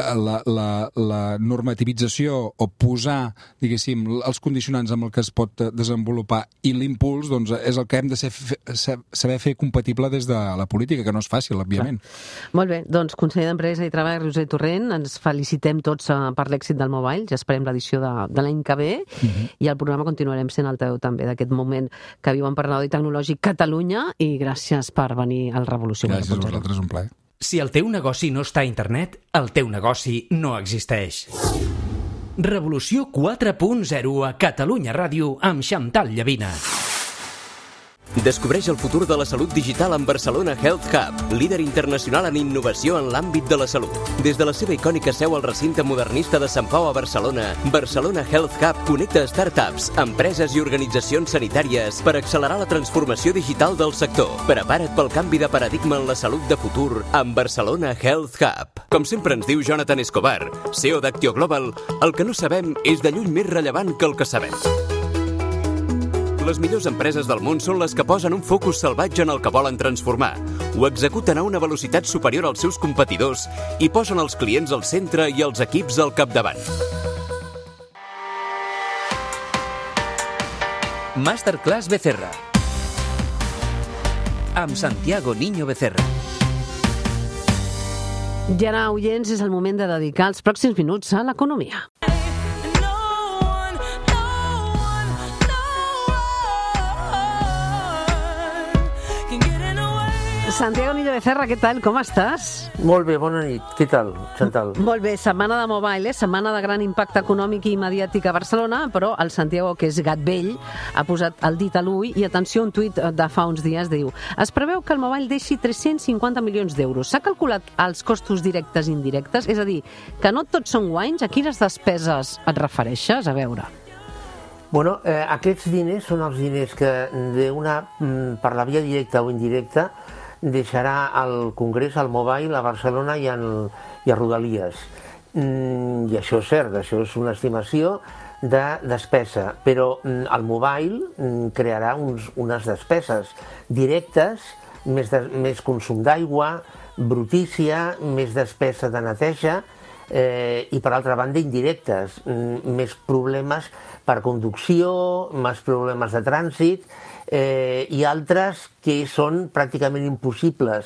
Speaker 10: la normativització o posar, diguéssim, els condicionants amb el que es pot desenvolupar i l'impuls, doncs, és el que hem de saber fer compatible des de la política, que no és fàcil, òbviament.
Speaker 2: Molt bé, doncs, conseller d'Empresa i Treball, Roser Torrent, ens felicitem tots per l'èxit del Mobile, ja esperem l'edició de l'any que ve, i el programa continuarem sent altaveu també d'aquest moment que viu Emprenedor i Tecnològic Catalunya, i gràcies per venir al Revolució.
Speaker 10: Gràcies a vosaltres, un plaer.
Speaker 1: Si el teu negoci no està a internet, el teu negoci no existeix. Revolució 4.0 a Catalunya Ràdio amb Xantal Llavina.
Speaker 9: Descobreix el futur de la salut digital amb Barcelona Health Hub, líder internacional en innovació en l'àmbit de la salut. Des de la seva icònica seu al recinte modernista de Sant Pau a Barcelona, Barcelona Health Hub connecta startups, empreses i organitzacions sanitàries per accelerar la transformació digital del sector. Prepara't pel canvi de paradigma en la salut de futur amb Barcelona Health Hub. Com sempre ens diu Jonathan Escobar, CEO d'Actio Global, el que no sabem és de lluny més rellevant que el que sabem. Les millors empreses del món són les que posen un focus salvatge en el que volen transformar. ho executen a una velocitat superior als seus competidors i posen els clients al centre i els equips al capdavant.
Speaker 1: Masterclass Becerra amb Santiago Niño Becerra.
Speaker 2: I ara, oients, és el moment de dedicar els pròxims minuts a l'economia. Santiago Niño Becerra, què tal? Com estàs?
Speaker 11: Molt bé, bona nit. Què tal, Chantal?
Speaker 2: Molt bé, setmana de mobile, setmana de gran impacte econòmic i mediàtic a Barcelona, però el Santiago, que és gat vell, ha posat el dit a l'ull i, atenció, un tuit de fa uns dies diu: es preveu que el mobile deixi 350 milions d'euros. S'ha calculat els costos directes i indirectes? És a dir, que no tots són guanys? A quines despeses et refereixes? A veure.
Speaker 11: Bueno, aquests diners són els diners que per la via directa o indirecta deixarà al Congrés, al Mobile, a Barcelona i a Rodalies. I això és cert, això és una estimació de despesa, però el Mobile crearà unes despeses directes, més consum d'aigua, brutícia, més despesa de neteja, i per altra banda indirectes, més problemes per conducció, més problemes de trànsit, i altres que són pràcticament impossibles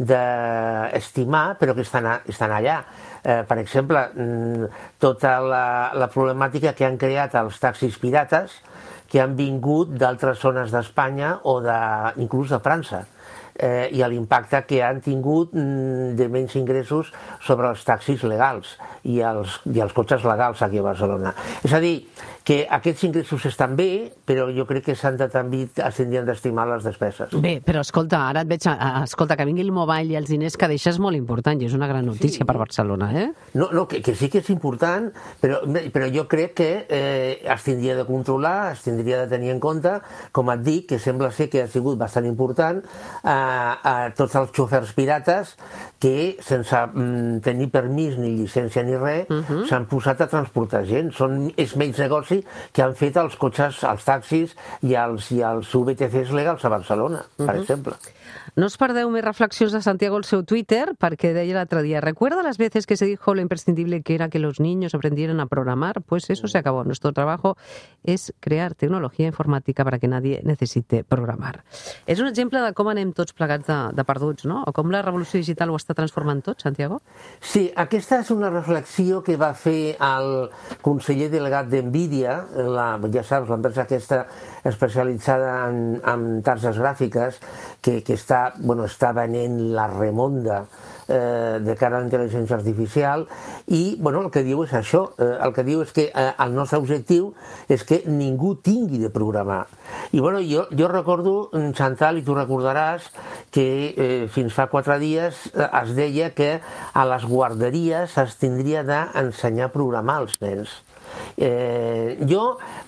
Speaker 11: d'estimar, però que estan allà. Per exemple, tota la problemàtica que han creat els taxis pirates, que han vingut d'altres zones d'Espanya o inclús de França, i l'impacte que han tingut de menys ingressos sobre els taxis legals i els cotxes legals aquí a Barcelona. És a dir, que aquests ingressos estan bé, però jo crec que també s'haurien d'estimar les despeses.
Speaker 2: Bé, però escolta, ara et veig, que vingui el mobile i els diners que deixa és molt important i és una gran notícia per Barcelona, eh?
Speaker 11: No, que sí que és important, però jo crec que es tindria de controlar, es tindria de tenir en compte, com et dic, que sembla ser que ha sigut bastant important, a tots els xofers pirates que, sense tenir permís ni llicència ni res, s'han posat a transportar gent. És menys negoci que han fet els cotxes, els taxis i els VTCs legals a Barcelona, per exemple.
Speaker 2: No os perdeu més reflexions de Santiago al seu Twitter, perquè deia l'altre dia: ¿recuerda las veces que se dijo lo imprescindible que era que los niños aprendieran a programar? Pues eso se acabó. Nuestro trabajo es crear tecnología informática para que nadie necesite programar. És un exemple de com anem tots plegats de perduts, no? O com la revolució digital ho està transformant tot, Santiago?
Speaker 11: Sí, aquesta és una reflexió que va fer el conseller delegat d'NVIDIA, ja saps, l'empresa aquesta especialitzada en targes gràfiques, que està venent la remonda de cara a la intel·ligència artificial, i el que diu és això, el que diu és que el nostre objectiu és que ningú tingui de programar. I jo recordo, Chantal, i tu recordaràs, que fins fa 4 dies es deia que a les guarderies es tindria d'ensenyar a programar als nens. Jo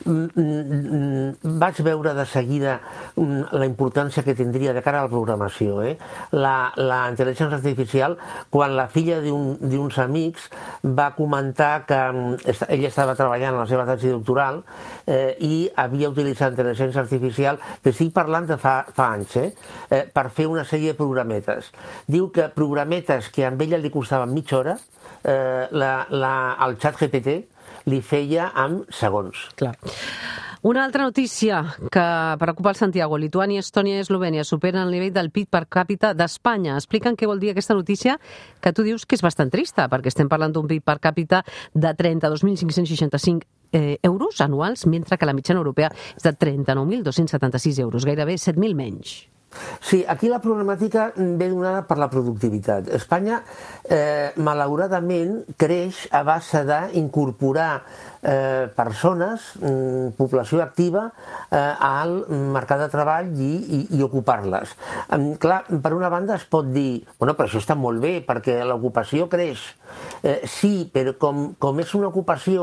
Speaker 11: vaig veure de seguida la importància que tindria de cara a la programació. La intel·ligència artificial, quan la filla d'uns amics va comentar que ella estava treballant en la seva tesi doctoral i havia utilitzat intel·ligència artificial, que estic parlant de fa anys, per fer una sèrie de programetes. Diu que programetes que a ella li costaven mitja hora, el xat GPT li feia amb segons.
Speaker 2: Clar. Una altra notícia que preocupa el Santiago: Lituània, Estònia i Eslovènia superen el nivell del PIB per càpita d'Espanya. Expliquen què vol dir aquesta notícia, que tu dius que és bastant trista, perquè estem parlant d'un PIB per càpita de 32.565 euros anuals, mentre que la mitjana europea és de 39.276 euros, gairebé 7.000 menys.
Speaker 11: Sí, aquí la problemàtica ve donada per la productivitat. Espanya, malauradament, creix a base d'incorporar persones, població activa, al mercat de treball i ocupar-les. Clar, per una banda es pot dir, però això està molt bé, perquè l'ocupació creix. Sí, però com és una ocupació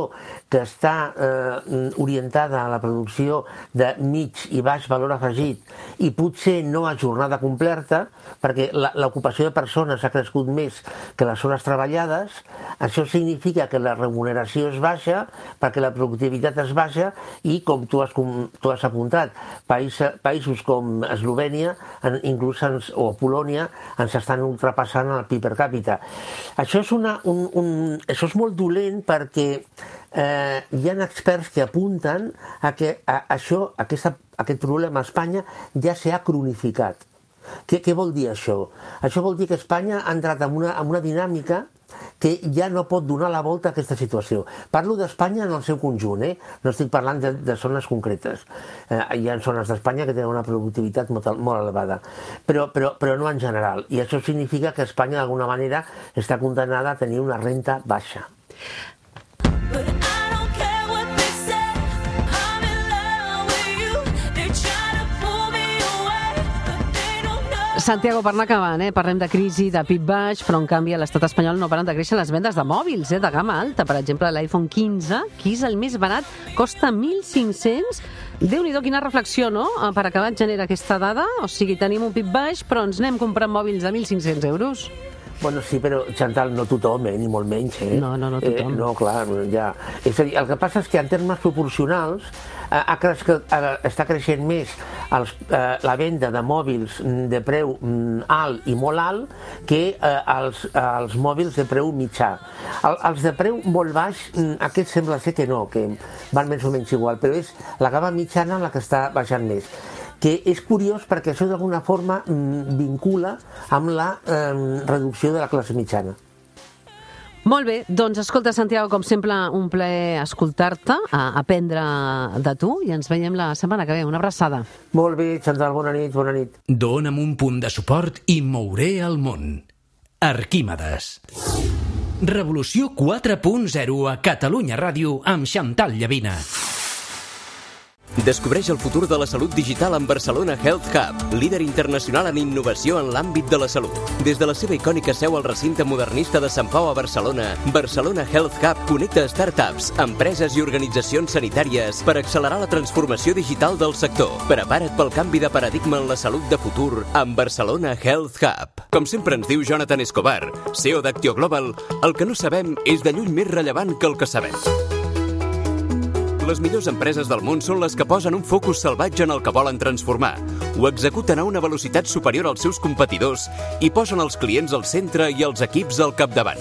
Speaker 11: que està orientada a la producció de mig i baix valor afegit i potser no a jornada completa, perquè l'ocupació de persones ha crescut més que les hores treballades, això significa que la remuneració és baixa, perquè la productivitat és baixa i, com tu has apuntat, països com Eslovènia, inclús o Polònia, ens estan ultrapassant el PIB per càpita. Això és molt dolent perquè hi ha experts que apunten a que aquest problema a Espanya ja s'ha cronificat. Què vol dir això? Això vol dir que Espanya ha entrat en una dinàmica que ja no pot donar la volta a aquesta situació. Parlo d'Espanya en el seu conjunt, no estic parlant de zones concretes. Hi ha zones d'Espanya que tenen una productivitat molt elevada, però no en general. I això significa que Espanya, d'alguna manera, està condemnada a tenir una renta baixa.
Speaker 2: Santiago, per anar acabant, parlem de crisi, de PIB baix, però en canvi a l'estat espanyol no paren de créixer les vendes de mòbils, de gamma alta. Per exemple, l'iPhone 15, que és el més barat, costa 1.500. Déu-n'hi-do, quina reflexió, no? Per acabar genera aquesta dada, o sigui, tenim un PIB baix, però ens anem comprant mòbils de 1.500 euros.
Speaker 11: Bueno, sí, però, Chantal, no tothom, ni molt menys.
Speaker 2: No tothom.
Speaker 11: No, clar, ja. És a dir, el que passa és que en termes proporcionals està creixent més la venda de mòbils de preu alt i molt alt que els mòbils de preu mitjà. Els de preu molt baix, aquests sembla ser que no, que van més o menys igual, però és la gamma mitjana la que està baixant més. Que és curiós perquè això d'alguna forma vincula amb la reducció de la classe mitjana.
Speaker 2: Molt bé, doncs escolta, Santiago, com sempre, un plaer escoltar-te, aprendre de tu, i ens veiem la setmana que ve. Una abraçada.
Speaker 11: Molt bé, Chantal, bona nit, bona nit.
Speaker 1: Dóna'm un punt de suport i mouré el món. Arquímedes. Revolució 4.0 a Catalunya Ràdio amb Chantal Llavina.
Speaker 9: Descobreix el futur de la salut digital amb Barcelona Health Hub, líder internacional en innovació en l'àmbit de la salut. Des de la seva icònica seu al recinte modernista de Sant Pau a Barcelona, Barcelona Health Hub connecta startups, empreses i organitzacions sanitàries per accelerar la transformació digital del sector. Prepara't pel canvi de paradigma en la salut de futur amb Barcelona Health Hub. Com sempre ens diu Jonathan Escobar, CEO d'Actio Global, el que no sabem és de lluny més rellevant que el que sabem. Les millors empreses del món són les que posen un focus salvatge en el que volen transformar, ho executen a una velocitat superior als seus competidors i posen els clients al centre i els equips al capdavant.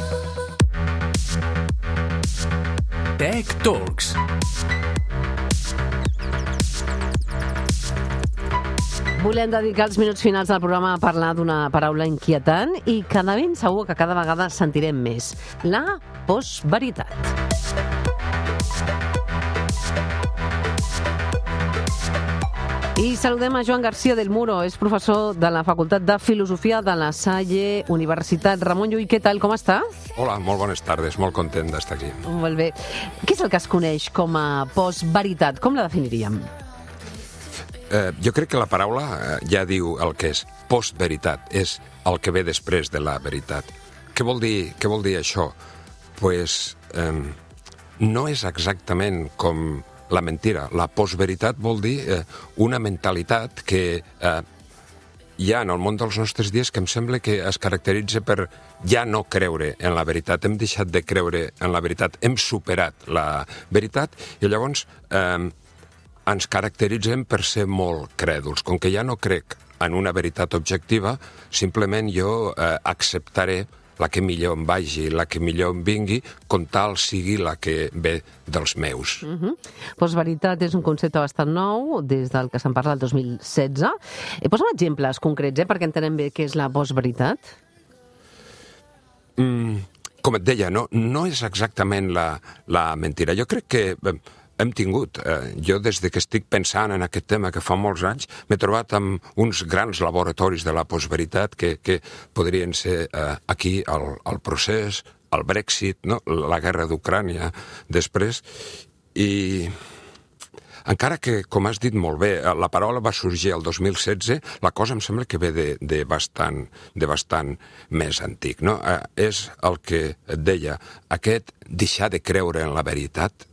Speaker 1: Tech Talks.
Speaker 2: Volem dedicar els minuts finals del programa a parlar d'una paraula inquietant i que de ben segur que cada vegada sentirem més: la postveritat. I saludem a Joan García del Muro, és professor de la Facultat de Filosofia de la Salle Universitat. Ramon Llull, què tal, com està?
Speaker 12: Hola, molt bones tardes, molt content d'estar aquí.
Speaker 2: Molt bé. Què és el que es coneix com a postveritat? Com la definiríem?
Speaker 12: Jo crec que la paraula ja diu el que és. Postveritat és el que ve després de la veritat. Què vol dir això? Pues no és exactament com la mentira. La postveritat vol dir una mentalitat que hi ha en el món dels nostres dies que em sembla que es caracteritza per ja no creure en la veritat. Hem deixat de creure en la veritat, hem superat la veritat i llavors ens caracteritzem per ser molt crèduls. Com que ja no crec en una veritat objectiva, simplement jo acceptaré la que millor em vagi, la que millor em vingui, com tal sigui la que ve dels meus.
Speaker 2: Postveritat és un concepte bastant nou, des del que se'n parla el 2016. Posa'm exemples concrets, perquè entenem bé què és la postveritat.
Speaker 12: Com et deia, no és exactament la mentira. Jo crec que hem tingut, jo des que estic pensant en aquest tema que fa molts anys, m'he trobat amb uns grans laboratoris de la postveritat que podrien ser aquí el procés, el Brexit, no? La guerra d'Ucrània després, i encara que, com has dit molt bé, la paraula va sorgir el 2016, la cosa em sembla que ve de bastant més antic, no? És el que et deia, aquest deixar de creure en la veritat,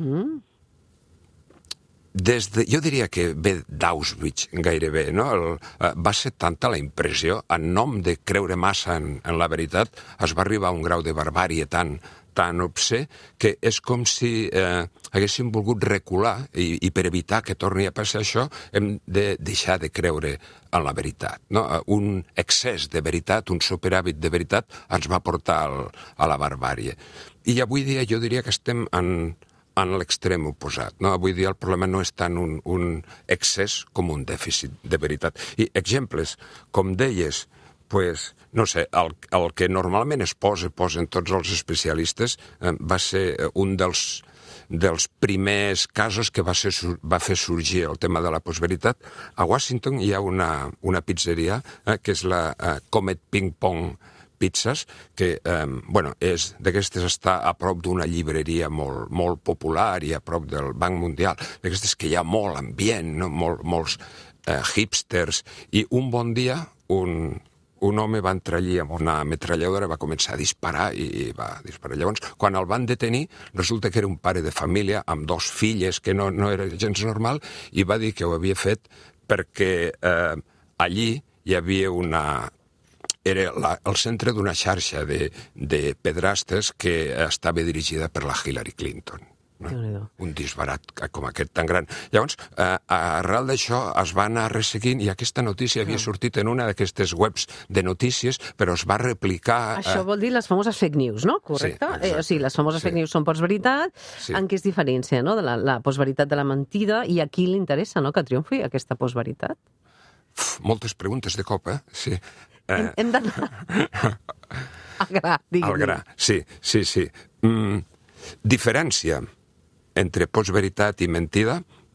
Speaker 12: jo diria que ve d'Auschwitz gairebé, no? Va ser tanta la impressió, en nom de creure massa en la veritat, es va arribar a un grau de barbàrie tan obscè que és com si haguéssim volgut recular i per evitar que torni a passar això hem de deixar de creure en la veritat, no? Un excés de veritat, un superàvit de veritat ens va portar a la barbàrie. I avui dia jo diria que estem en l'extrem oposat, no? Avui dia el problema no és tant un excés com un dèficit de veritat. I exemples, com deies, pues, no sé, el que normalment posen tots els especialistes va ser un dels primers casos que va fer sorgir el tema de la postveritat. A Washington hi ha una pizzeria que és la Comet Ping Pong Pizzas, que és d'aquestes, està a prop d'una llibreria molt popular i a prop del Banc Mundial, d'aquestes que hi ha molt ambient, no? Molts hipsters, i un bon dia un home va entrar allí amb una metralladora, va començar a disparar i va disparar. Llavors, quan el van detenir, resulta que era un pare de família amb 2 filles, que no era gens normal, i va dir que ho havia fet perquè allí hi havia era el centre d'una xarxa de pedrastes que estava dirigida per la Hillary Clinton. No? Un disbarat com aquest tan gran. Llavors, arrel d'això es va anar resseguint i aquesta notícia havia sortit en una d'aquestes webs de notícies, però es va replicar...
Speaker 2: Això vol dir les famoses fake news, no? Correcte? Sí, o sigui, les famoses fake news són postveritat. En què es diferència, no? De la postveritat de la mentida, i a qui li interessa, no?, que triomfi aquesta postveritat?
Speaker 12: Moltes preguntes de cop, Sí.
Speaker 2: Hem d'anar al gra, digui'm.
Speaker 12: Al gra, sí. Diferència entre postveritat i mentida,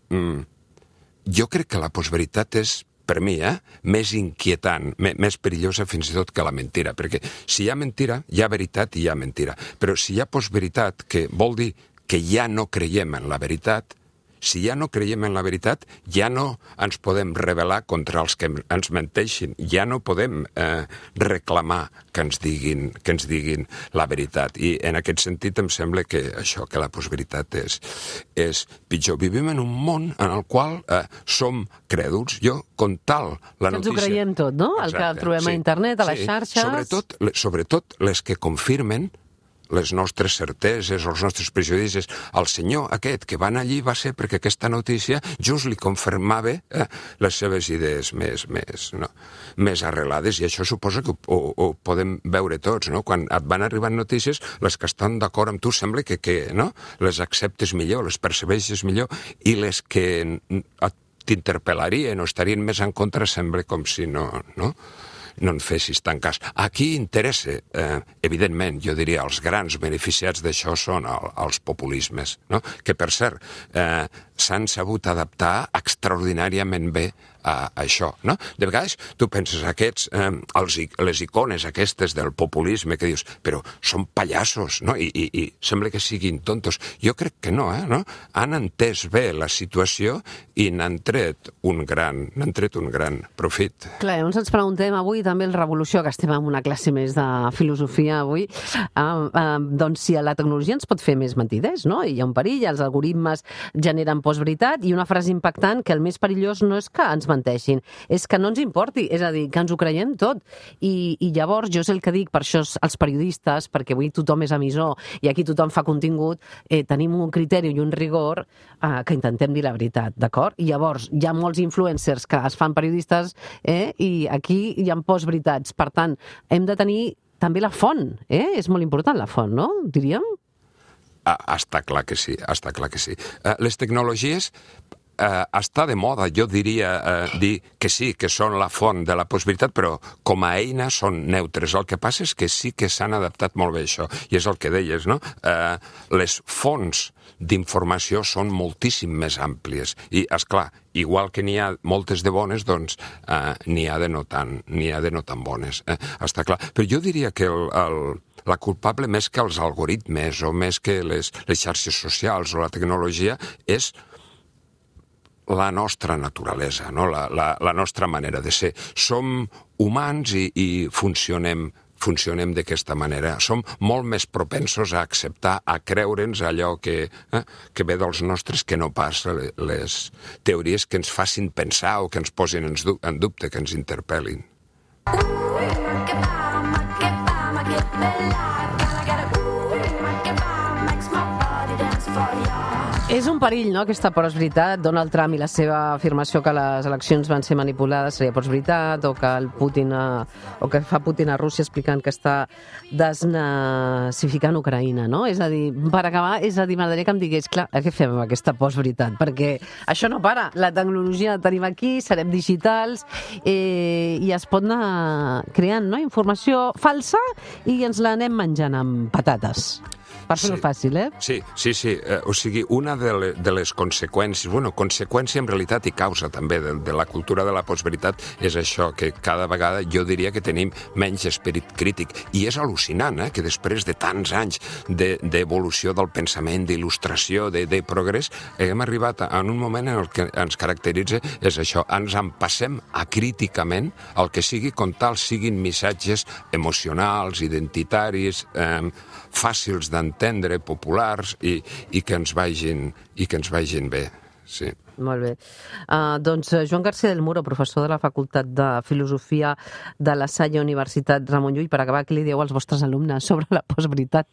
Speaker 12: jo crec que la postveritat és, per mi, més inquietant, més perillosa fins i tot que la mentira, perquè si hi ha mentira, hi ha veritat i hi ha mentira. Però si hi ha postveritat, que vol dir que ja no creiem en la veritat, si ja no creiem en la veritat, ja no ens podem rebel·lar contra els que ens menteixin, ja no podem reclamar que ens diguin la veritat. I en aquest sentit em sembla que això, que la postveritat és pitjor. Vivim en un món en el qual som crèduls. Jo, com tal, la notícia...
Speaker 2: Que ens ho creiem tot, no? El que trobem a internet, a les xarxes...
Speaker 12: Sobretot les que confirmen les nostres certeses, els nostres prejudicis. El senyor aquest que va anar allí va ser perquè aquesta notícia just li confirmava les seves idees més arrelades, i això suposa que ho podem veure tots, no? Quan et van arribant notícies, les que estan d'acord amb tu sembla que no? Les acceptes millor, les percebeixes millor, i les que t'interpel·larien o estarien més en contra sembla com si no en fessis tant cas. Aquí interessa, evidentment, jo diria, els grans beneficiats d'això són els populismes, no? Que, per cert, s'han sabut adaptar extraordinàriament bé a això, no? De vegades tu penses les icones aquestes del populisme que dius, però són pallassos, no? I sembla que siguin tontos. Jo crec que no, no? Han entès bé la situació i n'han tret un gran profit.
Speaker 2: Clar, llavors ens preguntem avui també el Revolució, que estem en una classe més de filosofia avui, doncs si la tecnologia ens pot fer més mentiders, no? Hi ha un perill, els algoritmes generen postveritat, i una frase impactant, que el més perillós no és que ens menteixin, és que no ens importi, és a dir, que ens ho creiem tot. I llavors, jo sé el que dic, per això els periodistes, perquè avui tothom és emissor i aquí tothom fa contingut, tenim un criteri i un rigor que intentem dir la veritat, d'acord? I llavors, hi ha molts influencers que es fan periodistes i aquí hi ha postveritats. Per tant, hem de tenir també la font, és molt important la font, no? Diríem?
Speaker 12: Està clar que sí, està clar que sí. Les tecnologies està de moda, jo diria, dir que sí, que són la font de la postveritat, però com a eina són neutres. El que passa és que sí que s'han adaptat molt bé això, i és el que deies, no? Les fonts d'informació són moltíssim més àmplies, i, esclar, igual que n'hi ha moltes de bones, doncs n'hi ha de no tan bones. Està clar. Però jo diria que la culpable, més que els algoritmes o més que les xarxes socials o la tecnologia, és la nostra naturalesa, no? la nostra manera de ser. Som humans i funcionem d'aquesta manera. Som molt més propensos a acceptar, a creure'ns allò que ve dels nostres, que no pas les teories que ens facin pensar o que ens posin en dubte, que ens interpel·lin.
Speaker 2: És un perill, no?, aquesta postveritat. Donald Trump i la seva afirmació que les eleccions van ser manipulades seria postveritat, o que fa Putin a Rússia explicant que està desnazificant Ucraïna, no? És a dir, per acabar, m'agradaria que em digués, clar, què fem amb aquesta postveritat? Perquè això no para. La tecnologia la tenim aquí, serem digitals, i es pot anar creant, no?, informació falsa i ens l'anem menjant amb patates. Per fer-ho fàcil, eh?
Speaker 12: Sí. O sigui, una de les conseqüències, conseqüència en realitat i causa també de la cultura de la postveritat és això, que cada vegada jo diria que tenim menys esperit crític. I és al·lucinant, que després de tants anys d'evolució del pensament, d'il·lustració, de progrés, hem arribat a un moment en el que ens caracteritza és això, ens en passem acríticament el que sigui, com tal siguin missatges emocionals, identitaris, fàcils d'entendre, populars, i que ens vagin bé. Sí.
Speaker 2: Molt bé. Doncs Joan García del Muro, professor de la Facultat de Filosofia de la Salle Universitat Ramon Llull, per acabar, què li dieu als vostres alumnes sobre la postveritat?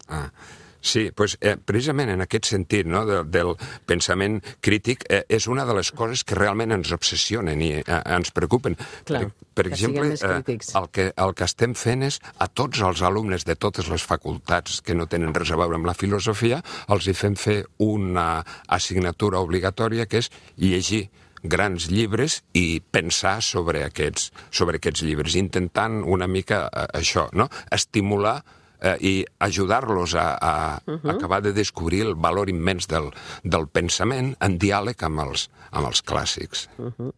Speaker 12: Sí, precisament en aquest sentit, no, del pensament crític, és una de les coses que realment ens obsessionen i ens preocupen. Per exemple, el que estem fent és, a tots els alumnes de totes les facultats que no tenen res a veure amb la filosofia, els hi fem fer una assignatura obligatòria que és llegir grans llibres i pensar sobre aquests llibres, intentant una mica això, no? Estimular i ajudar-los a acabar de descobrir el valor immens del pensament en diàleg amb els clàssics.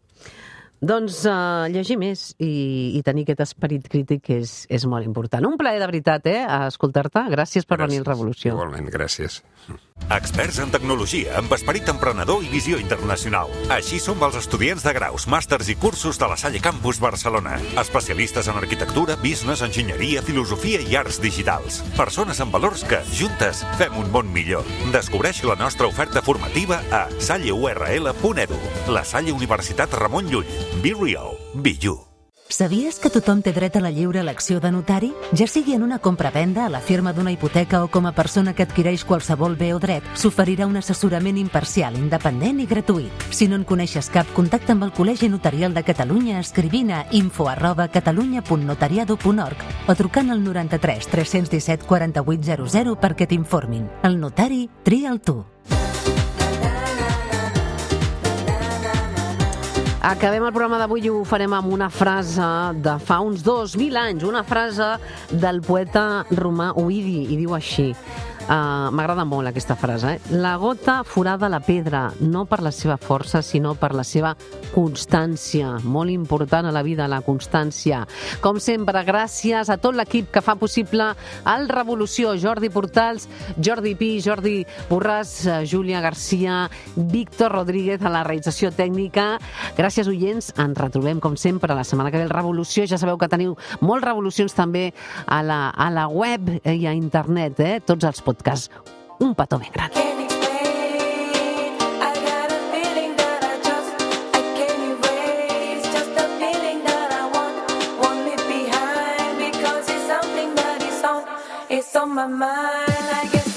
Speaker 2: Doncs llegir més i tenir aquest esperit crític és molt important. Un plaer de veritat, escoltar-te. Gràcies per venir al Revolució.
Speaker 12: Igualment, gràcies.
Speaker 13: Experts en tecnologia, amb esperit emprenedor i visió internacional. Així som els estudiants de graus, màsters i cursos de la Salle Campus Barcelona. Especialistes en arquitectura, business, enginyeria, filosofia i arts digitals. Persones amb valors que, juntes, fem un món millor. Descobreix la nostra oferta formativa a salleurl.edu. La Salle Universitat Ramon Llull. Be real, be you.
Speaker 14: Sabies que tothom té dret a la lliure elecció de notari? Ja sigui en una compra-venda, a la firma d'una hipoteca o com a persona que adquireix qualsevol bé o dret, s'oferirà un assessorament imparcial, independent i gratuït. Si no en coneixes cap, contacta amb el Col·legi Notarial de Catalunya escrivint a info@catalunya.notariado.org o trucant al 93 317 4800 perquè t'informin. El notari tria'l tu.
Speaker 2: Acabem el programa d'avui i ho farem amb una frase de fa uns 2.000 anys, una frase del poeta romà Ovidi, i diu així. M'agrada molt aquesta frase. La gota forada la pedra, no per la seva força, sinó per la seva constància. Molt important a la vida, la constància. Com sempre, gràcies a tot l'equip que fa possible el Revolució. Jordi Portals, Jordi Pi, Jordi Borràs, Júlia Garcia, Víctor Rodríguez a la realització tècnica. Gràcies, oients. Ens retrobem, com sempre, la setmana que ve el Revolució. Ja sabeu que teniu molts revolucions també a la web i a internet, tots els podcasts. Un petó ben gran.
Speaker 15: It's on my mind, I guess.